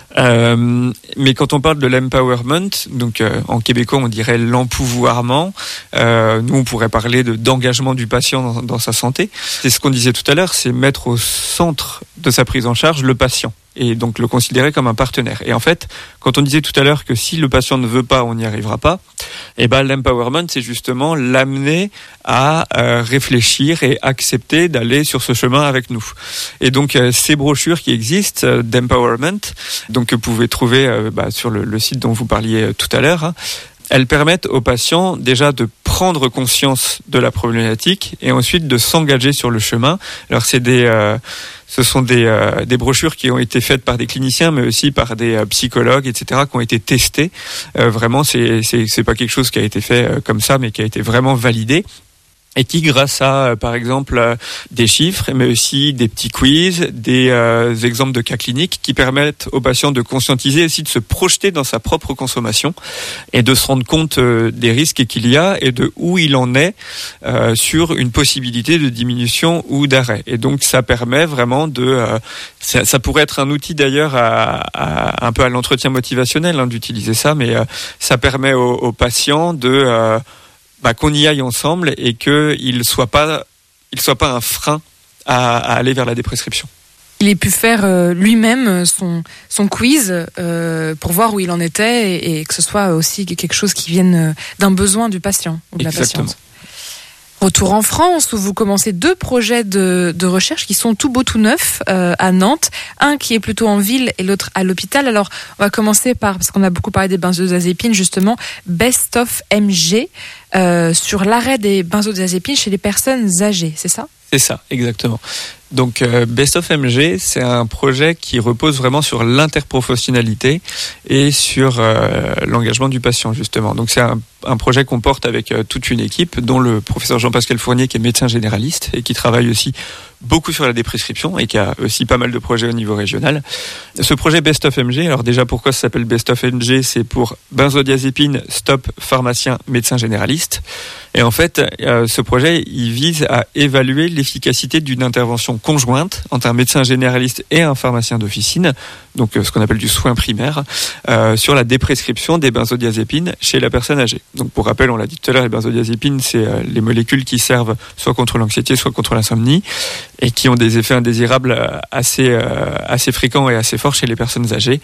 Euh, mais quand on parle de l'empowerment, donc euh, en québécois on dirait l'empouvoirment, euh, nous on pourrait parler de d'engagement du patient dans, dans sa santé. C'est ce qu'on disait tout à l'heure, c'est mettre au centre de sa prise en charge le patient et donc le considérer comme un partenaire. Et en fait, quand on disait tout à l'heure que si le patient ne veut pas, on n'y arrivera pas, et ben l'empowerment, c'est justement l'amener à euh, réfléchir et accepter d'aller sur ce chemin avec nous. Et donc euh, ces brochures qui existent euh, d'empowerment, donc que vous pouvez trouver euh, bah, sur le, le site dont vous parliez euh, tout à l'heure, hein, elles permettent aux patients déjà de prendre conscience de la problématique et ensuite de s'engager sur le chemin. Alors c'est des, euh, ce sont des, euh, des brochures qui ont été faites par des cliniciens, mais aussi par des euh, psychologues, et cetera, qui ont été testées. Euh, vraiment, c'est, c'est, c'est pas quelque chose qui a été fait euh, comme ça, mais qui a été vraiment validé. Et qui, grâce à, par exemple, des chiffres, mais aussi des petits quiz, des euh, exemples de cas cliniques qui permettent aux patients de conscientiser, aussi de se projeter dans sa propre consommation et de se rendre compte euh, des risques qu'il y a et de où il en est euh, sur une possibilité de diminution ou d'arrêt. Et donc, ça permet vraiment de... Euh, ça, ça pourrait être un outil d'ailleurs à, à, un peu à l'entretien motivationnel hein, d'utiliser ça, mais euh, ça permet aux, aux patients de... Euh, Bah, qu'on y aille ensemble et qu'il ne soit pas, il soit pas un frein à, à aller vers la déprescription. Il ait pu faire euh, lui-même son, son quiz euh, pour voir où il en était et, et que ce soit aussi quelque chose qui vienne d'un besoin du patient ou de Exactement. la patiente. Retour en France où vous commencez deux projets de, de recherche qui sont tout beaux, tout neufs euh, à Nantes. Un qui est plutôt en ville et l'autre à l'hôpital. Alors, on va commencer par, parce qu'on a beaucoup parlé des benzodiazépines, justement, Best of M G euh, sur l'arrêt des benzodiazépines chez les personnes âgées, c'est ça ? C'est ça, exactement. Donc, euh, Best of M G, c'est un projet qui repose vraiment sur l'interprofessionnalité et sur euh, l'engagement du patient, justement. Donc, c'est un, un projet qu'on porte avec euh, toute une équipe, dont le professeur Jean-Pascal Fournier, qui est médecin généraliste et qui travaille aussi beaucoup sur la déprescription et qui a aussi pas mal de projets au niveau régional. Ce projet Best of M G, alors déjà, pourquoi ça s'appelle Best of M G ? C'est pour benzodiazépine, stop, pharmacien, médecin généraliste. Et en fait, euh, ce projet, il vise à évaluer l'efficacité d'une intervention conjointe entre un médecin généraliste et un pharmacien d'officine, donc euh, ce qu'on appelle du soin primaire, euh, sur la déprescription des benzodiazépines chez la personne âgée. Donc pour rappel, on l'a dit tout à l'heure, les benzodiazépines, c'est euh, les molécules qui servent soit contre l'anxiété, soit contre l'insomnie, et qui ont des effets indésirables assez, euh, assez fréquents et assez forts chez les personnes âgées.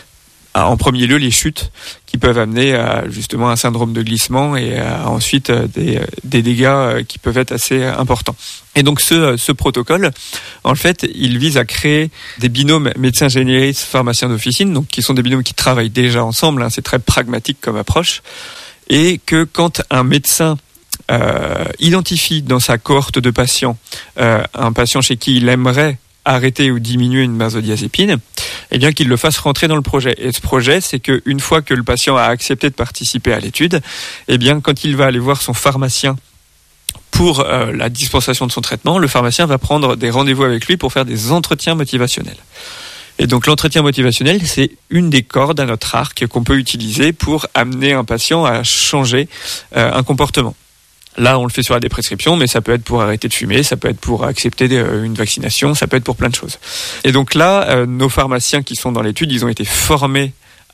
En premier lieu, les chutes qui peuvent amener à justement un syndrome de glissement et à ensuite des, des dégâts qui peuvent être assez importants. Et donc ce, ce protocole, en fait, il vise à créer des binômes médecins généralistes, pharmaciens d'officine, donc qui sont des binômes qui travaillent déjà ensemble, hein, c'est très pragmatique comme approche, et que quand un médecin euh, identifie dans sa cohorte de patients euh, un patient chez qui il aimerait arrêter ou diminuer une benzodiazépine, eh bien qu'il le fasse rentrer dans le projet. Et ce projet, c'est qu'une fois que le patient a accepté de participer à l'étude, eh bien quand il va aller voir son pharmacien pour euh, la dispensation de son traitement, le pharmacien va prendre des rendez-vous avec lui pour faire des entretiens motivationnels. Et donc l'entretien motivationnel, c'est une des cordes à notre arc qu'on peut utiliser pour amener un patient à changer euh, un comportement. Là, on le fait sur la déprescription, mais ça peut être pour arrêter de fumer, ça peut être pour accepter une vaccination, ça peut être pour plein de choses. Et donc là, euh, nos pharmaciens qui sont dans l'étude, ils ont été formés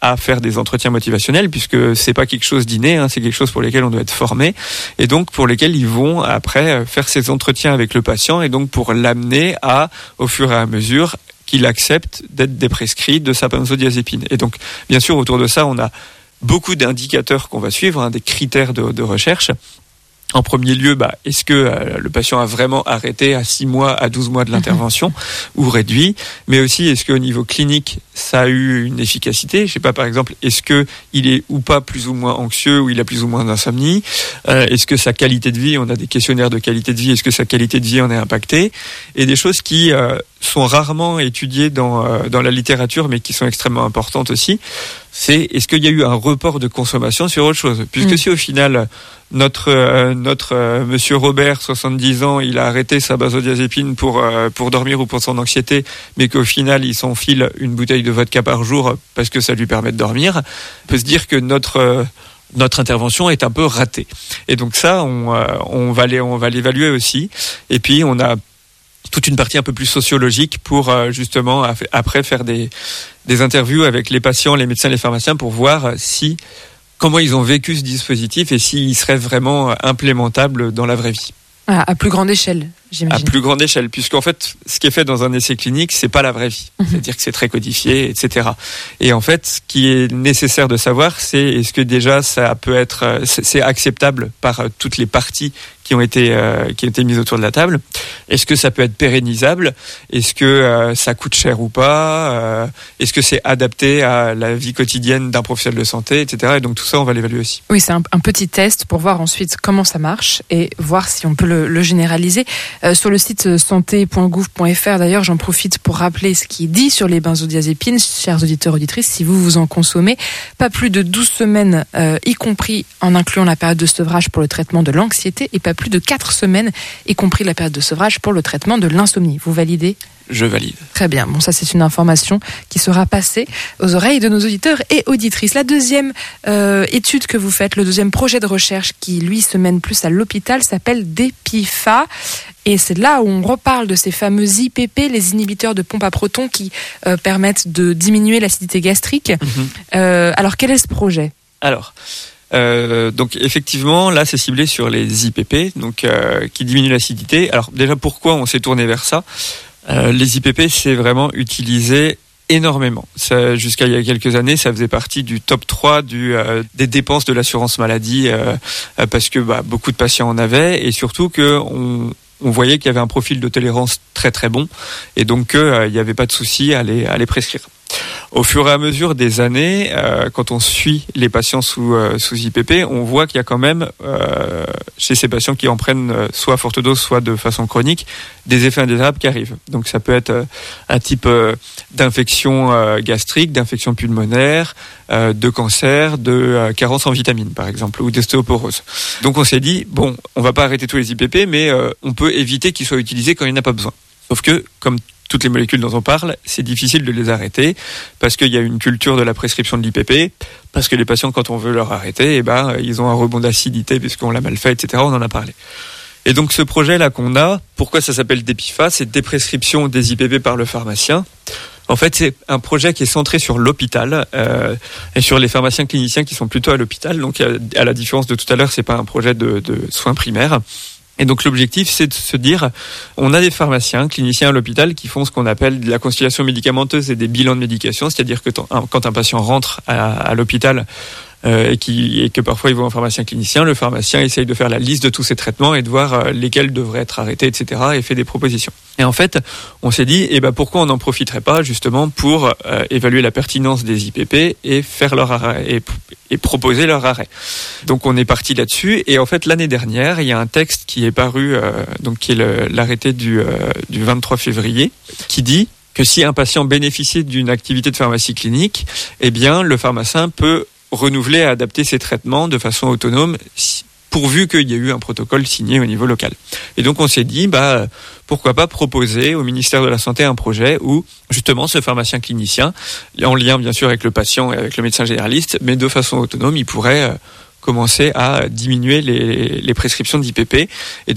à faire des entretiens motivationnels, puisque c'est pas quelque chose d'inné, hein, c'est quelque chose pour lesquels on doit être formé, et donc pour lesquels ils vont après faire ces entretiens avec le patient, et donc pour l'amener à, au fur et à mesure, qu'il accepte d'être déprescrit de sa benzodiazépine. Et donc, bien sûr, autour de ça, on a beaucoup d'indicateurs qu'on va suivre, hein, des critères de, de recherche. En premier lieu, bah, est-ce que euh, le patient a vraiment arrêté à six mois, à douze mois de l'intervention, mmh. ou réduit? Mais aussi, est-ce qu'au niveau clinique, ça a eu une efficacité? Je sais pas, par exemple, est-ce que il est ou pas plus ou moins anxieux, ou il a plus ou moins d'insomnie? euh, Est-ce que sa qualité de vie, on a des questionnaires de qualité de vie, est-ce que sa qualité de vie en est impactée? Et des choses qui euh, sont rarement étudiées dans, euh, dans la littérature, mais qui sont extrêmement importantes aussi, c'est est-ce qu'il y a eu un report de consommation sur autre chose? Puisque mmh. si au final, notre euh, notre euh, monsieur Robert, soixante-dix ans, il a arrêté sa benzodiazépine pour euh, pour dormir ou pour son anxiété, mais qu'au final il s'enfile une bouteille de vodka par jour parce que ça lui permet de dormir, on peut se dire que notre euh, notre intervention est un peu ratée. Et donc ça, on euh, on va les, on va l'évaluer aussi. Et puis on a toute une partie un peu plus sociologique pour euh, justement après faire des des interviews avec les patients, les médecins, les pharmaciens pour voir si comment ils ont vécu ce dispositif et s'il serait vraiment implémentable dans la vraie vie. Ah, à plus grande échelle, j'imagine. À plus grande échelle, puisqu'en fait, ce qui est fait dans un essai clinique, c'est pas la vraie vie. Mmh. C'est-à-dire que c'est très codifié, et cetera. Et en fait, ce qui est nécessaire de savoir, c'est est-ce que déjà ça peut être, c'est acceptable par toutes les parties qui ont été euh, qui ont été mises autour de la table. Est-ce que ça peut être pérennisable? Est-ce que euh, ça coûte cher ou pas? euh, Est-ce que c'est adapté à la vie quotidienne d'un professionnel de santé, et cetera. Et donc tout ça, on va l'évaluer aussi. Oui, c'est un, un petit test pour voir ensuite comment ça marche et voir si on peut le, le généraliser. Euh, sur le site santé point gouv point f r, d'ailleurs, j'en profite pour rappeler ce qui est dit sur les benzodiazépines, chers auditeurs, auditrices, si vous vous en consommez, pas plus de douze semaines, euh, y compris en incluant la période de sevrage pour le traitement de l'anxiété, et pas plus de quatre semaines, y compris la période de sevrage pour le traitement de l'insomnie. Vous validez ? Je valide. Très bien. Bon, ça, c'est une information qui sera passée aux oreilles de nos auditeurs et auditrices. La deuxième euh, étude que vous faites, le deuxième projet de recherche qui, lui, se mène plus à l'hôpital, s'appelle DEPIFA. Et c'est là où on reparle de ces fameux I P P, les inhibiteurs de pompe à protons qui euh, permettent de diminuer l'acidité gastrique. Mm-hmm. Euh, alors, quel est ce projet ? Alors... Euh, donc effectivement, là c'est ciblé sur les I P P, donc euh, qui diminuent l'acidité. Alors déjà, pourquoi on s'est tourné vers ça ? euh, Les I P P, c'est vraiment utilisé énormément. Ça, jusqu'à il y a quelques années, ça faisait partie du top trois du, euh, des dépenses de l'assurance maladie, euh, parce que bah, beaucoup de patients en avaient, et surtout que on, on voyait qu'il y avait un profil de tolérance très très bon, et donc qu'il euh, n'y avait pas de souci à les, à les prescrire. Au fur et à mesure des années, euh, quand on suit les patients sous, euh, sous I P P, on voit qu'il y a quand même, euh, chez ces patients qui en prennent euh, soit à forte dose, soit de façon chronique, des effets indésirables qui arrivent. Donc ça peut être euh, un type euh, d'infection euh, gastrique, d'infection pulmonaire, euh, de cancer, de euh, carence en vitamines par exemple, ou d'ostéoporose. Donc on s'est dit, bon, on va pas arrêter tous les I P P, mais euh, on peut éviter qu'ils soient utilisés quand il n'y en a pas besoin. Sauf que, comme toutes les molécules dont on parle, c'est difficile de les arrêter parce qu'il y a une culture de la prescription de l'I P P, parce que les patients, quand on veut leur arrêter, eh ben, ils ont un rebond d'acidité puisqu'on l'a mal fait, et cetera. On en a parlé. Et donc ce projet-là qu'on a, pourquoi ça s'appelle DEPIFA ? C'est déprescription des I P P par le pharmacien. En fait, c'est un projet qui est centré sur l'hôpital euh, et sur les pharmaciens cliniciens qui sont plutôt à l'hôpital. Donc à la différence de tout à l'heure, c'est pas un projet de, de soins primaires. Et donc l'objectif, c'est de se dire, on a des pharmaciens, cliniciens à l'hôpital qui font ce qu'on appelle de la constellation médicamenteuse et des bilans de médication, c'est-à-dire que quand un patient rentre à, à l'hôpital euh, et, qui, et que parfois il voit un pharmacien clinicien, le pharmacien essaye de faire la liste de tous ses traitements et de voir euh, lesquels devraient être arrêtés, et cetera, et fait des propositions. Et en fait, on s'est dit, eh ben pourquoi on n'en profiterait pas justement pour euh, évaluer la pertinence des I P P et faire leur arrêt et, et proposer leur arrêt. Donc on est parti là-dessus, et en fait l'année dernière, il y a un texte qui est paru, euh, donc qui est le, l'arrêté du, euh, du vingt-trois février, qui dit que si un patient bénéficie d'une activité de pharmacie clinique, eh bien le pharmacien peut renouveler et adapter ses traitements de façon autonome, pourvu qu'il y ait eu un protocole signé au niveau local. Et donc on s'est dit, bah pourquoi pas proposer au ministère de la Santé un projet où justement ce pharmacien clinicien, en lien bien sûr avec le patient et avec le médecin généraliste, mais de façon autonome, il pourrait commencer à diminuer les, les prescriptions d'I P P. Et donc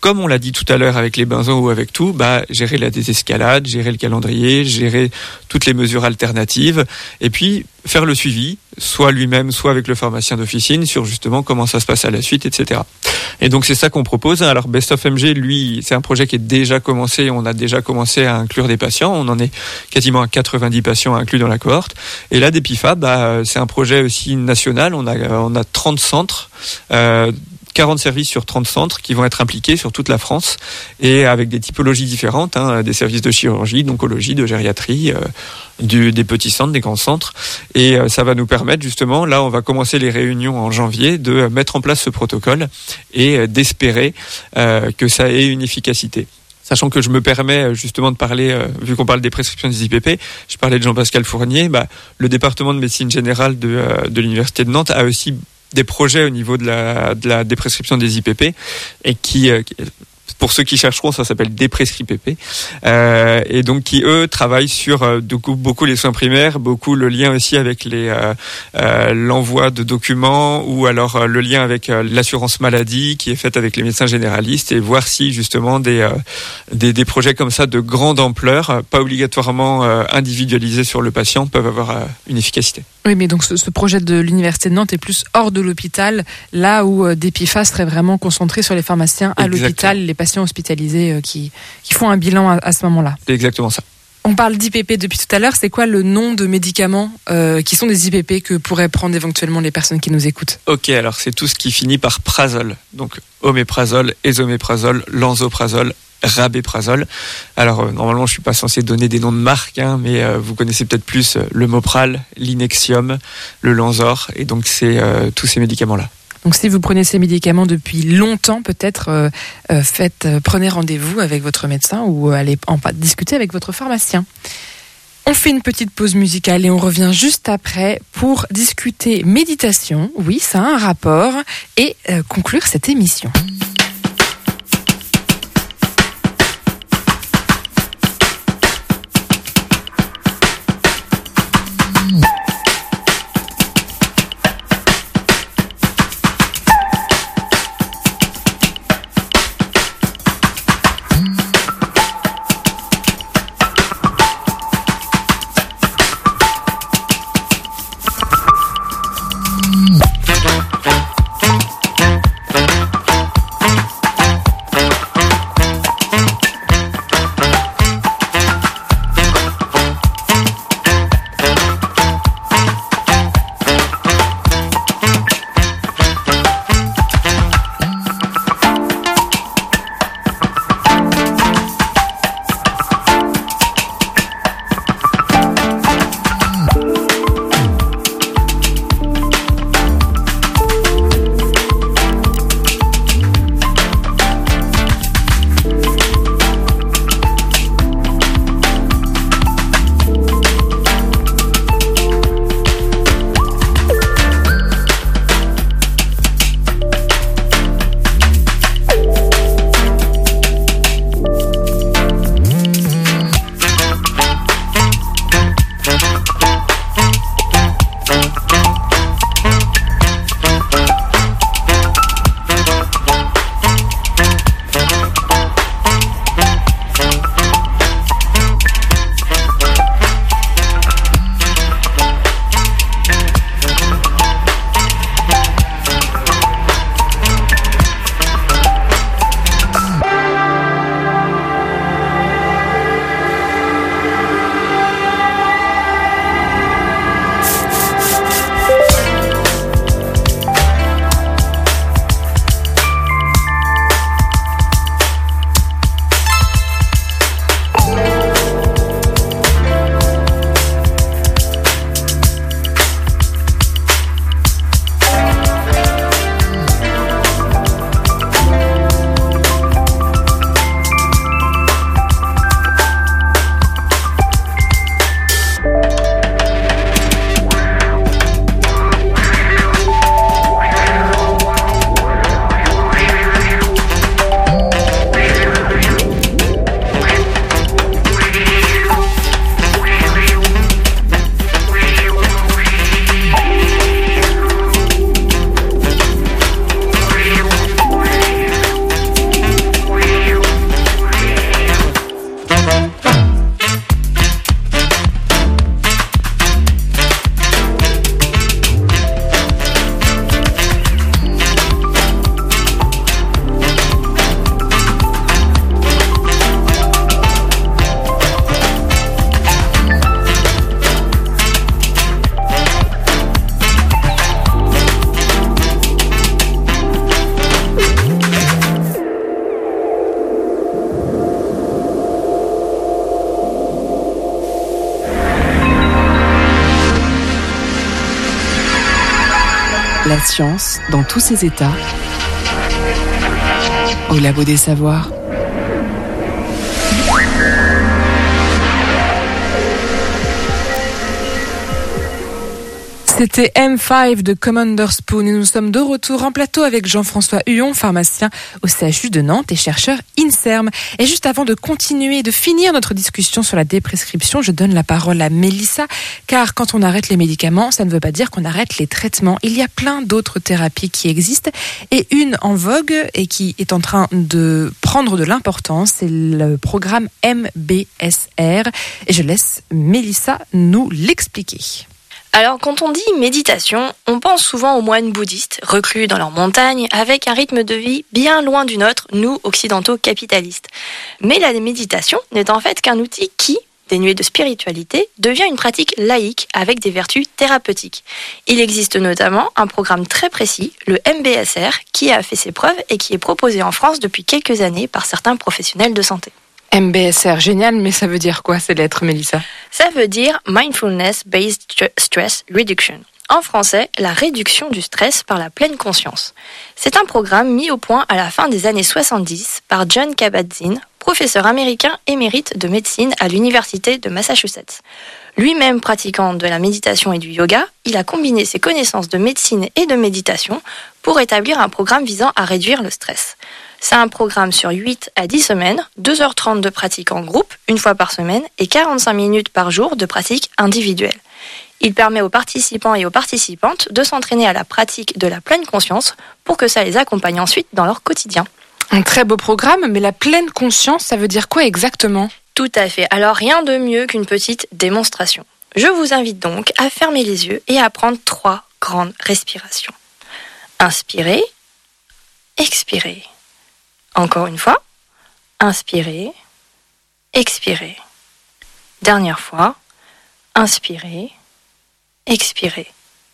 comme on l'a dit tout à l'heure avec les benzos ou avec tout, bah, gérer la désescalade, gérer le calendrier, gérer toutes les mesures alternatives, et puis faire le suivi, soit lui-même, soit avec le pharmacien d'officine, sur justement comment ça se passe à la suite, et cetera. Et donc c'est ça qu'on propose. Alors Best of M G, lui, c'est un projet qui est déjà commencé, on a déjà commencé à inclure des patients, on en est quasiment à quatre-vingt-dix patients inclus dans la cohorte. Et là, DEPIFA, bah, c'est un projet aussi national, on a, on a trente centres, euh, quarante services sur trente centres qui vont être impliqués sur toute la France et avec des typologies différentes, hein, des services de chirurgie, d'oncologie, de gériatrie, euh, du, des petits centres, des grands centres. Et euh, ça va nous permettre justement, là on va commencer les réunions en janvier, de mettre en place ce protocole et euh, d'espérer euh, que ça ait une efficacité. Sachant que je me permets justement de parler, euh, vu qu'on parle des prescriptions des I P P, je parlais de Jean-Pascal Fournier, bah, le département de médecine générale de, euh, de l'Université de Nantes a aussi des projets au niveau de la, de la des prescriptions des I P P et qui, euh, pour ceux qui chercheront, ça s'appelle Déprescrit P P, euh, et donc qui eux travaillent sur euh, beaucoup, beaucoup les soins primaires, beaucoup le lien aussi avec les euh, euh, l'envoi de documents ou alors euh, le lien avec euh, l'assurance maladie qui est faite avec les médecins généralistes et voir si justement des euh, des, des projets comme ça de grande ampleur, pas obligatoirement euh, individualisés sur le patient, peuvent avoir euh, une efficacité. Oui, mais donc ce, ce projet de l'Université de Nantes est plus hors de l'hôpital, là où euh, DEPIFA serait vraiment concentré sur les pharmaciens à Exactement. L'hôpital, les patients hospitalisés euh, qui, qui font un bilan à, à ce moment-là. C'est exactement ça. On parle d'I P P depuis tout à l'heure, c'est quoi le nom de médicaments euh, qui sont des I P P que pourraient prendre éventuellement les personnes qui nous écoutent ? Ok, alors c'est tout ce qui finit par prazole, donc oméprazole, esoméprazole, lansoprazole, rabéprazole. Alors euh, normalement je suis pas censé donner des noms de marques, hein, mais euh, vous connaissez peut-être plus euh, le Mopral, l'Inexium, le Lanzor, et donc c'est euh, tous ces médicaments-là. Donc si vous prenez ces médicaments depuis longtemps, peut-être euh, euh, faites, euh, prenez rendez-vous avec votre médecin ou euh, allez en discuter avec votre pharmacien. On fait une petite pause musicale et on revient juste après pour discuter méditation. Oui, ça a un rapport et euh, conclure cette émission. La science dans tous ses états, au Labo des Savoirs. C'était M cinq de Commander Spoon et nous sommes de retour en plateau avec Jean-François Huon, pharmacien au C H U de Nantes et chercheur INSERM. Et juste avant de continuer, de finir notre discussion sur la déprescription, je donne la parole à Mélissa, car quand on arrête les médicaments, ça ne veut pas dire qu'on arrête les traitements. Il y a plein d'autres thérapies qui existent et une en vogue et qui est en train de prendre de l'importance, c'est le programme M B S R. Et je laisse Mélissa nous l'expliquer. Alors, quand on dit méditation, on pense souvent aux moines bouddhistes, reclus dans leurs montagnes, avec un rythme de vie bien loin du nôtre, nous, occidentaux capitalistes. Mais la méditation n'est en fait qu'un outil qui, dénué de spiritualité, devient une pratique laïque avec des vertus thérapeutiques. Il existe notamment un programme très précis, le M B S R, qui a fait ses preuves et qui est proposé en France depuis quelques années par certains professionnels de santé. M B S R, génial, mais ça veut dire quoi ces lettres, Mélissa ? Ça veut dire Mindfulness Based Stress Reduction. En français, la réduction du stress par la pleine conscience. C'est un programme mis au point à la fin des années soixante-dix par Jon Kabat-Zinn, professeur américain émérite de médecine à l'université de Massachusetts. Lui-même pratiquant de la méditation et du yoga, il a combiné ses connaissances de médecine et de méditation pour établir un programme visant à réduire le stress. C'est un programme sur huit à dix semaines, deux heures trente de pratique en groupe, une fois par semaine, et quarante-cinq minutes par jour de pratique individuelle. Il permet aux participants et aux participantes de s'entraîner à la pratique de la pleine conscience pour que ça les accompagne ensuite dans leur quotidien. Un très beau programme, mais la pleine conscience, ça veut dire quoi exactement ? Tout à fait. Alors rien de mieux qu'une petite démonstration. Je vous invite donc à fermer les yeux et à prendre trois grandes respirations. Inspirez, expirez. Encore une fois, inspirez, expirez. Dernière fois, inspirez, expirez.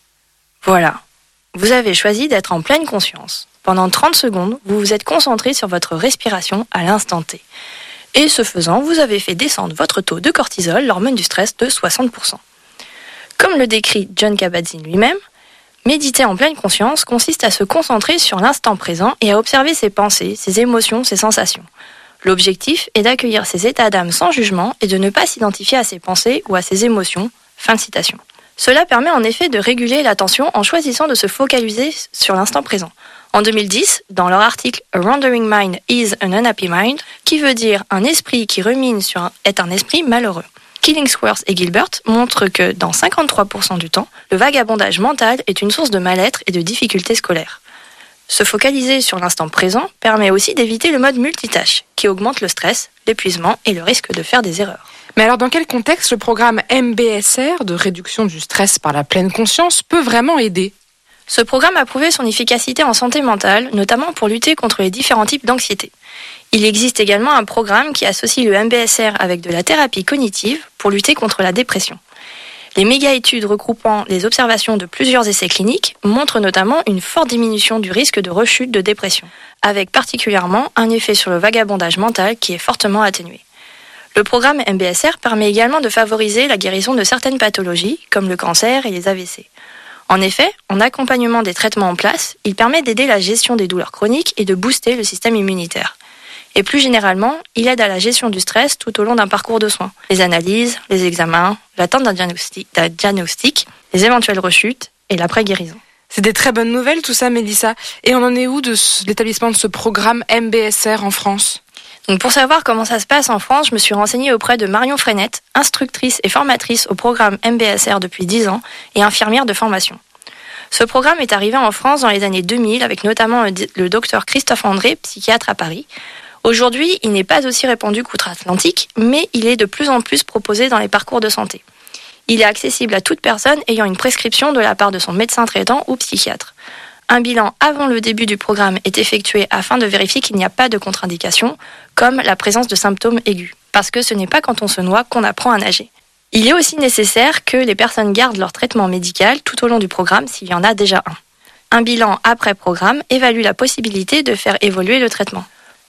Voilà, vous avez choisi d'être en pleine conscience. Pendant trente secondes, vous vous êtes concentré sur votre respiration à l'instant T. Et ce faisant, vous avez fait descendre votre taux de cortisol, l'hormone du stress, de soixante pour cent. Comme le décrit Jon Kabat-Zinn lui-même, méditer en pleine conscience consiste à se concentrer sur l'instant présent et à observer ses pensées, ses émotions, ses sensations. L'objectif est d'accueillir ces états d'âme sans jugement et de ne pas s'identifier à ses pensées ou à ses émotions. Fin de citation. Cela permet en effet de réguler l'attention en choisissant de se focaliser sur l'instant présent. En deux mille dix, dans leur article « A Wandering Mind is an Unhappy Mind », qui veut dire « un esprit qui rumine sur un, est un esprit malheureux », Killingsworth et Gilbert montrent que, dans cinquante-trois pour cent du temps, le vagabondage mental est une source de mal-être et de difficultés scolaires. Se focaliser sur l'instant présent permet aussi d'éviter le mode multitâche, qui augmente le stress, l'épuisement et le risque de faire des erreurs. Mais alors, dans quel contexte le programme M B S R, de réduction du stress par la pleine conscience, peut vraiment aider ? Ce programme a prouvé son efficacité en santé mentale, notamment pour lutter contre les différents types d'anxiété. Il existe également un programme qui associe le M B S R avec de la thérapie cognitive pour lutter contre la dépression. Les méga-études regroupant les observations de plusieurs essais cliniques montrent notamment une forte diminution du risque de rechute de dépression, avec particulièrement un effet sur le vagabondage mental qui est fortement atténué. Le programme M B S R permet également de favoriser la guérison de certaines pathologies, comme le cancer et les A V C. En effet, en accompagnement des traitements en place, il permet d'aider la gestion des douleurs chroniques et de booster le système immunitaire. Et plus généralement, il aide à la gestion du stress tout au long d'un parcours de soins. Les analyses, les examens, l'attente d'un diagnostic, d'un diagnostic, les éventuelles rechutes et l'après-guérison. C'est des très bonnes nouvelles tout ça, Mélissa. Et on en est où de l'établissement de ce programme M B S R en France ? Donc pour savoir comment ça se passe en France, je me suis renseignée auprès de Marion Frenette, instructrice et formatrice au programme M B S R depuis dix ans et infirmière de formation. Ce programme est arrivé en France dans les années deux mille avec notamment le docteur Christophe André, psychiatre à Paris. Aujourd'hui, il n'est pas aussi répandu qu'outre-Atlantique, mais il est de plus en plus proposé dans les parcours de santé. Il est accessible à toute personne ayant une prescription de la part de son médecin traitant ou psychiatre. Un bilan avant le début du programme est effectué afin de vérifier qu'il n'y a pas de contre-indication, comme la présence de symptômes aigus, parce que ce n'est pas quand on se noie qu'on apprend à nager. Il est aussi nécessaire que les personnes gardent leur traitement médical tout au long du programme s'il y en a déjà un. Un bilan après programme évalue la possibilité de faire évoluer le traitement.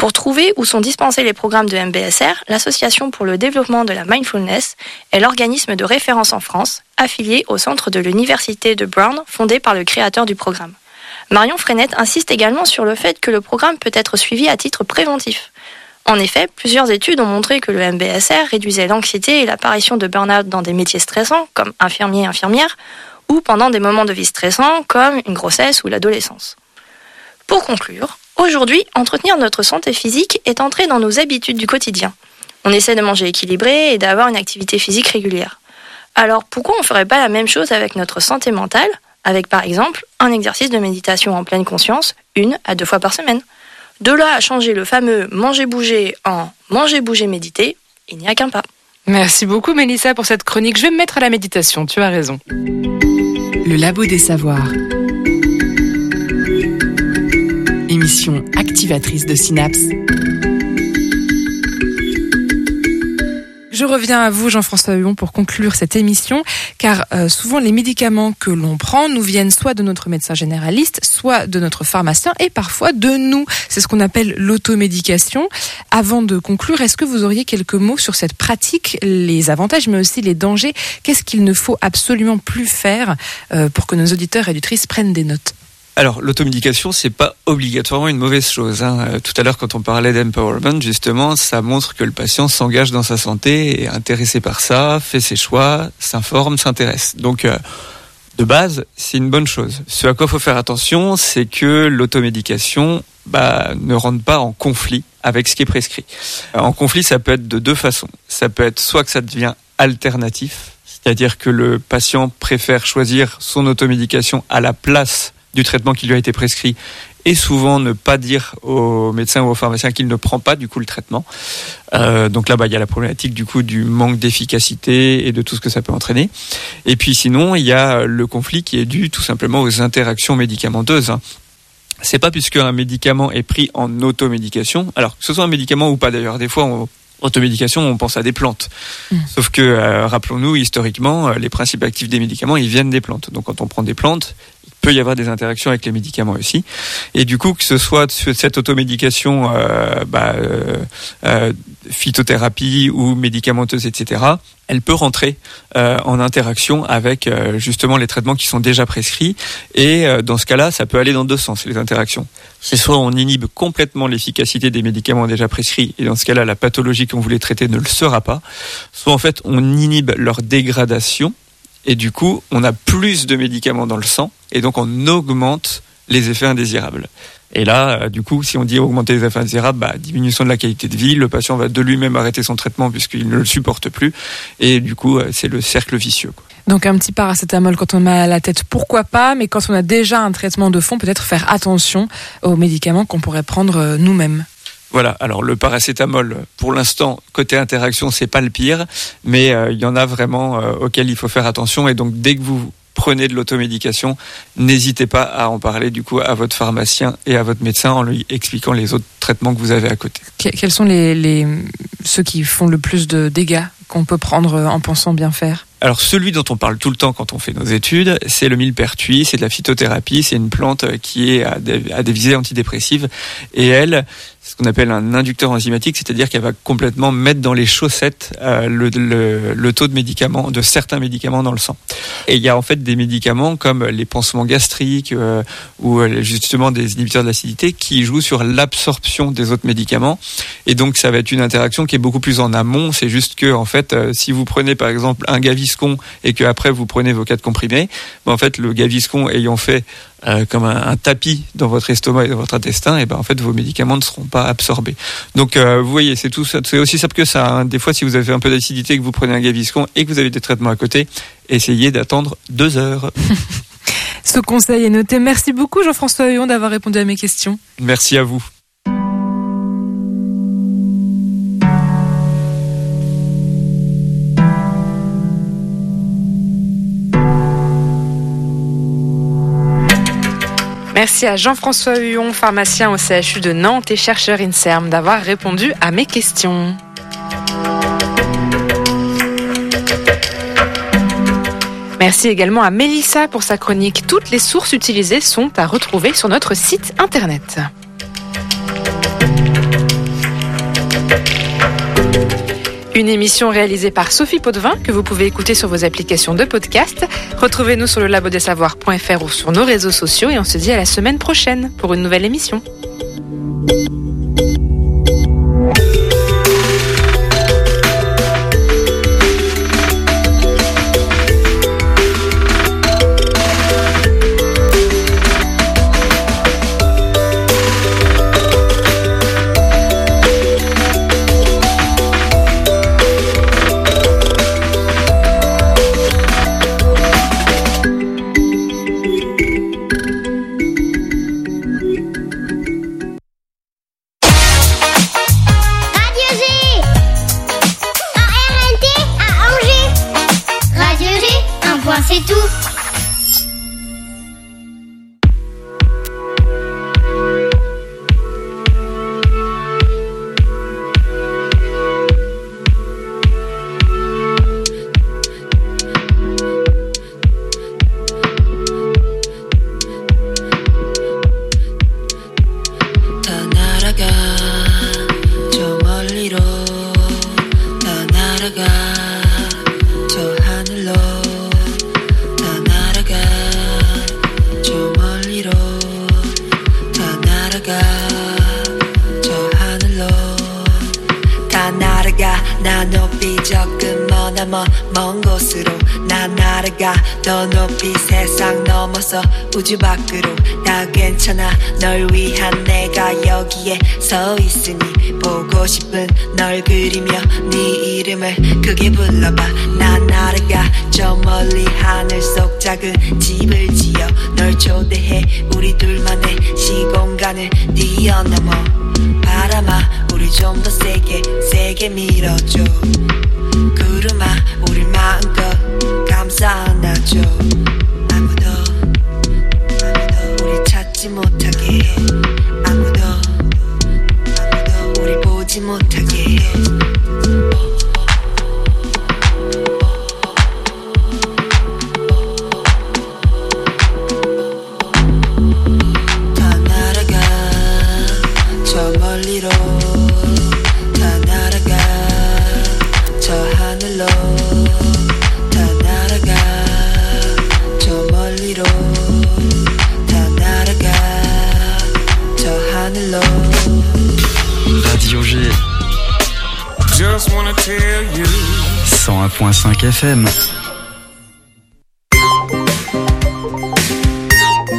Pour trouver où sont dispensés les programmes de M B S R, l'Association pour le développement de la mindfulness est l'organisme de référence en France, affilié au centre de l'Université de Brown, fondé par le créateur du programme. Marion Frenette insiste également sur le fait que le programme peut être suivi à titre préventif. En effet, plusieurs études ont montré que le M B S R réduisait l'anxiété et l'apparition de burn-out dans des métiers stressants, comme infirmier et infirmière, ou pendant des moments de vie stressants, comme une grossesse ou l'adolescence. Pour conclure, aujourd'hui, entretenir notre santé physique est entré dans nos habitudes du quotidien. On essaie de manger équilibré et d'avoir une activité physique régulière. Alors pourquoi on ne ferait pas la même chose avec notre santé mentale, avec par exemple un exercice de méditation en pleine conscience, une à deux fois par semaine? De là à changer le fameux manger-bouger en manger-bouger-méditer, il n'y a qu'un pas. Merci beaucoup Mélissa pour cette chronique. Je vais me mettre à la méditation, tu as raison. Le Labo des Savoirs. Émission activatrice de synapses. Je reviens à vous, Jean-François Huon, pour conclure cette émission, car euh, souvent les médicaments que l'on prend nous viennent soit de notre médecin généraliste, soit de notre pharmacien, et parfois de nous. C'est ce qu'on appelle l'automédication. Avant de conclure, est-ce que vous auriez quelques mots sur cette pratique, les avantages, mais aussi les dangers? Qu'est-ce qu'il ne faut absolument plus faire euh, pour que nos auditeurs et auditrices prennent des notes? Alors, l'automédication, c'est pas obligatoirement une mauvaise chose, hein. Euh, tout à l'heure, quand on parlait d'empowerment, justement, ça montre que le patient s'engage dans sa santé, est intéressé par ça, fait ses choix, s'informe, s'intéresse. Donc, euh, de base, c'est une bonne chose. Ce à quoi il faut faire attention, c'est que l'automédication bah, ne rentre pas en conflit avec ce qui est prescrit. Euh, en conflit, ça peut être de deux façons. Ça peut être soit que ça devient alternatif, c'est-à-dire que le patient préfère choisir son automédication à la place du traitement qui lui a été prescrit, et souvent ne pas dire au médecin ou au pharmacien qu'il ne prend pas du coup le traitement. Euh, donc là, bah, il y a la problématique du coup du manque d'efficacité et de tout ce que ça peut entraîner. Et puis sinon, il y a le conflit qui est dû tout simplement aux interactions médicamenteuses. C'est pas puisque un médicament est pris en automédication, alors que ce soit un médicament ou pas d'ailleurs, des fois on automédication, on pense à des plantes. Mmh. Sauf que, euh, rappelons-nous, historiquement, les principes actifs des médicaments, ils viennent des plantes. Donc quand on prend des plantes, il peut y avoir des interactions avec les médicaments aussi. Et du coup, que ce soit cette automédication euh, bah, euh, euh, phytothérapie ou médicamenteuse, et cetera, elle peut rentrer euh, en interaction avec euh, justement les traitements qui sont déjà prescrits. Et euh, dans ce cas-là, ça peut aller dans deux sens, les interactions. C'est soit on inhibe complètement l'efficacité des médicaments déjà prescrits, et dans ce cas-là, la pathologie qu'on voulait traiter ne le sera pas. Soit en fait, on inhibe leur dégradation, et du coup, on a plus de médicaments dans le sang, et donc on augmente les effets indésirables. Et là, du coup, si on dit augmenter les effets indésirables, bah, diminution de la qualité de vie, le patient va de lui-même arrêter son traitement puisqu'il ne le supporte plus, et du coup, c'est le cercle vicieux, quoi. Donc un petit paracétamol quand on a mal à la tête, pourquoi pas, mais quand on a déjà un traitement de fond, peut-être faire attention aux médicaments qu'on pourrait prendre nous-mêmes. Voilà, alors le paracétamol, pour l'instant, côté interaction, c'est pas le pire, mais il euh, y en a vraiment euh, auxquels il faut faire attention, et donc dès que vous prenez de l'automédication, n'hésitez pas à en parler du coup à votre pharmacien et à votre médecin en lui expliquant les autres traitements que vous avez à côté. Quels sont les, les ceux qui font le plus de dégâts qu'on peut prendre en pensant bien faire ? Alors celui dont on parle tout le temps quand on fait nos études, c'est le millepertuis, c'est de la phytothérapie, c'est une plante qui est à des, à des visées antidépressives, et elle, c'est ce qu'on appelle un inducteur enzymatique, c'est-à-dire qu'elle va complètement mettre dans les chaussettes euh, le, le, le taux de médicaments, de certains médicaments dans le sang. Et il y a en fait des médicaments comme les pansements gastriques euh, ou justement des inhibiteurs de l'acidité qui jouent sur l'absorption des autres médicaments, et donc ça va être une interaction qui est beaucoup plus en amont. C'est juste que en fait, euh, si vous prenez par exemple un Gaviscon et que après vous prenez vos quatre comprimés, ben en fait le Gaviscon ayant fait euh, comme un, un tapis dans votre estomac et dans votre intestin, et ben en fait vos médicaments ne seront pas absorbés. Donc euh, vous voyez, c'est tout ça, c'est aussi simple que ça, hein. Des fois, si vous avez un peu d'acidité, que vous prenez un Gaviscon et que vous avez des traitements à côté, essayez d'attendre deux heures. Ce conseil est noté. Merci beaucoup Jean-François Huon d'avoir répondu à mes questions. Merci à vous. Merci à Jean-François Huon, pharmacien au C H U de Nantes et chercheur INSERM, d'avoir répondu à mes questions. Merci également à Mélissa pour sa chronique. Toutes les sources utilisées sont à retrouver sur notre site internet. Une émission réalisée par Sophie Potvin que vous pouvez écouter sur vos applications de podcast. Retrouvez-nous sur le labo des savoirs point f r ou sur nos réseaux sociaux et on se dit à la semaine prochaine pour une nouvelle émission. C'est tout. 나 높이 조금 머나먼 먼 곳으로 나 날아가 더 높이 세상 넘어서 우주 밖으로 다 괜찮아 널 위한 내가 여기에 서 있으니 보고 싶은 널 그리며 네 이름을 크게 불러봐 나 날아가 저 멀리 하늘 속 작은 집을 지어 널 초대해 우리 둘만의 시공간을 뛰어넘어 바람아 우리 좀 더 세게 세게 밀어줘 구름아 우리 마음껏 감싸 안아줘 아무도 아무도 우리 찾지 못하게 해 아무도 아무도 우리 보지 못하게 해 Radio G cent un point cinq F M.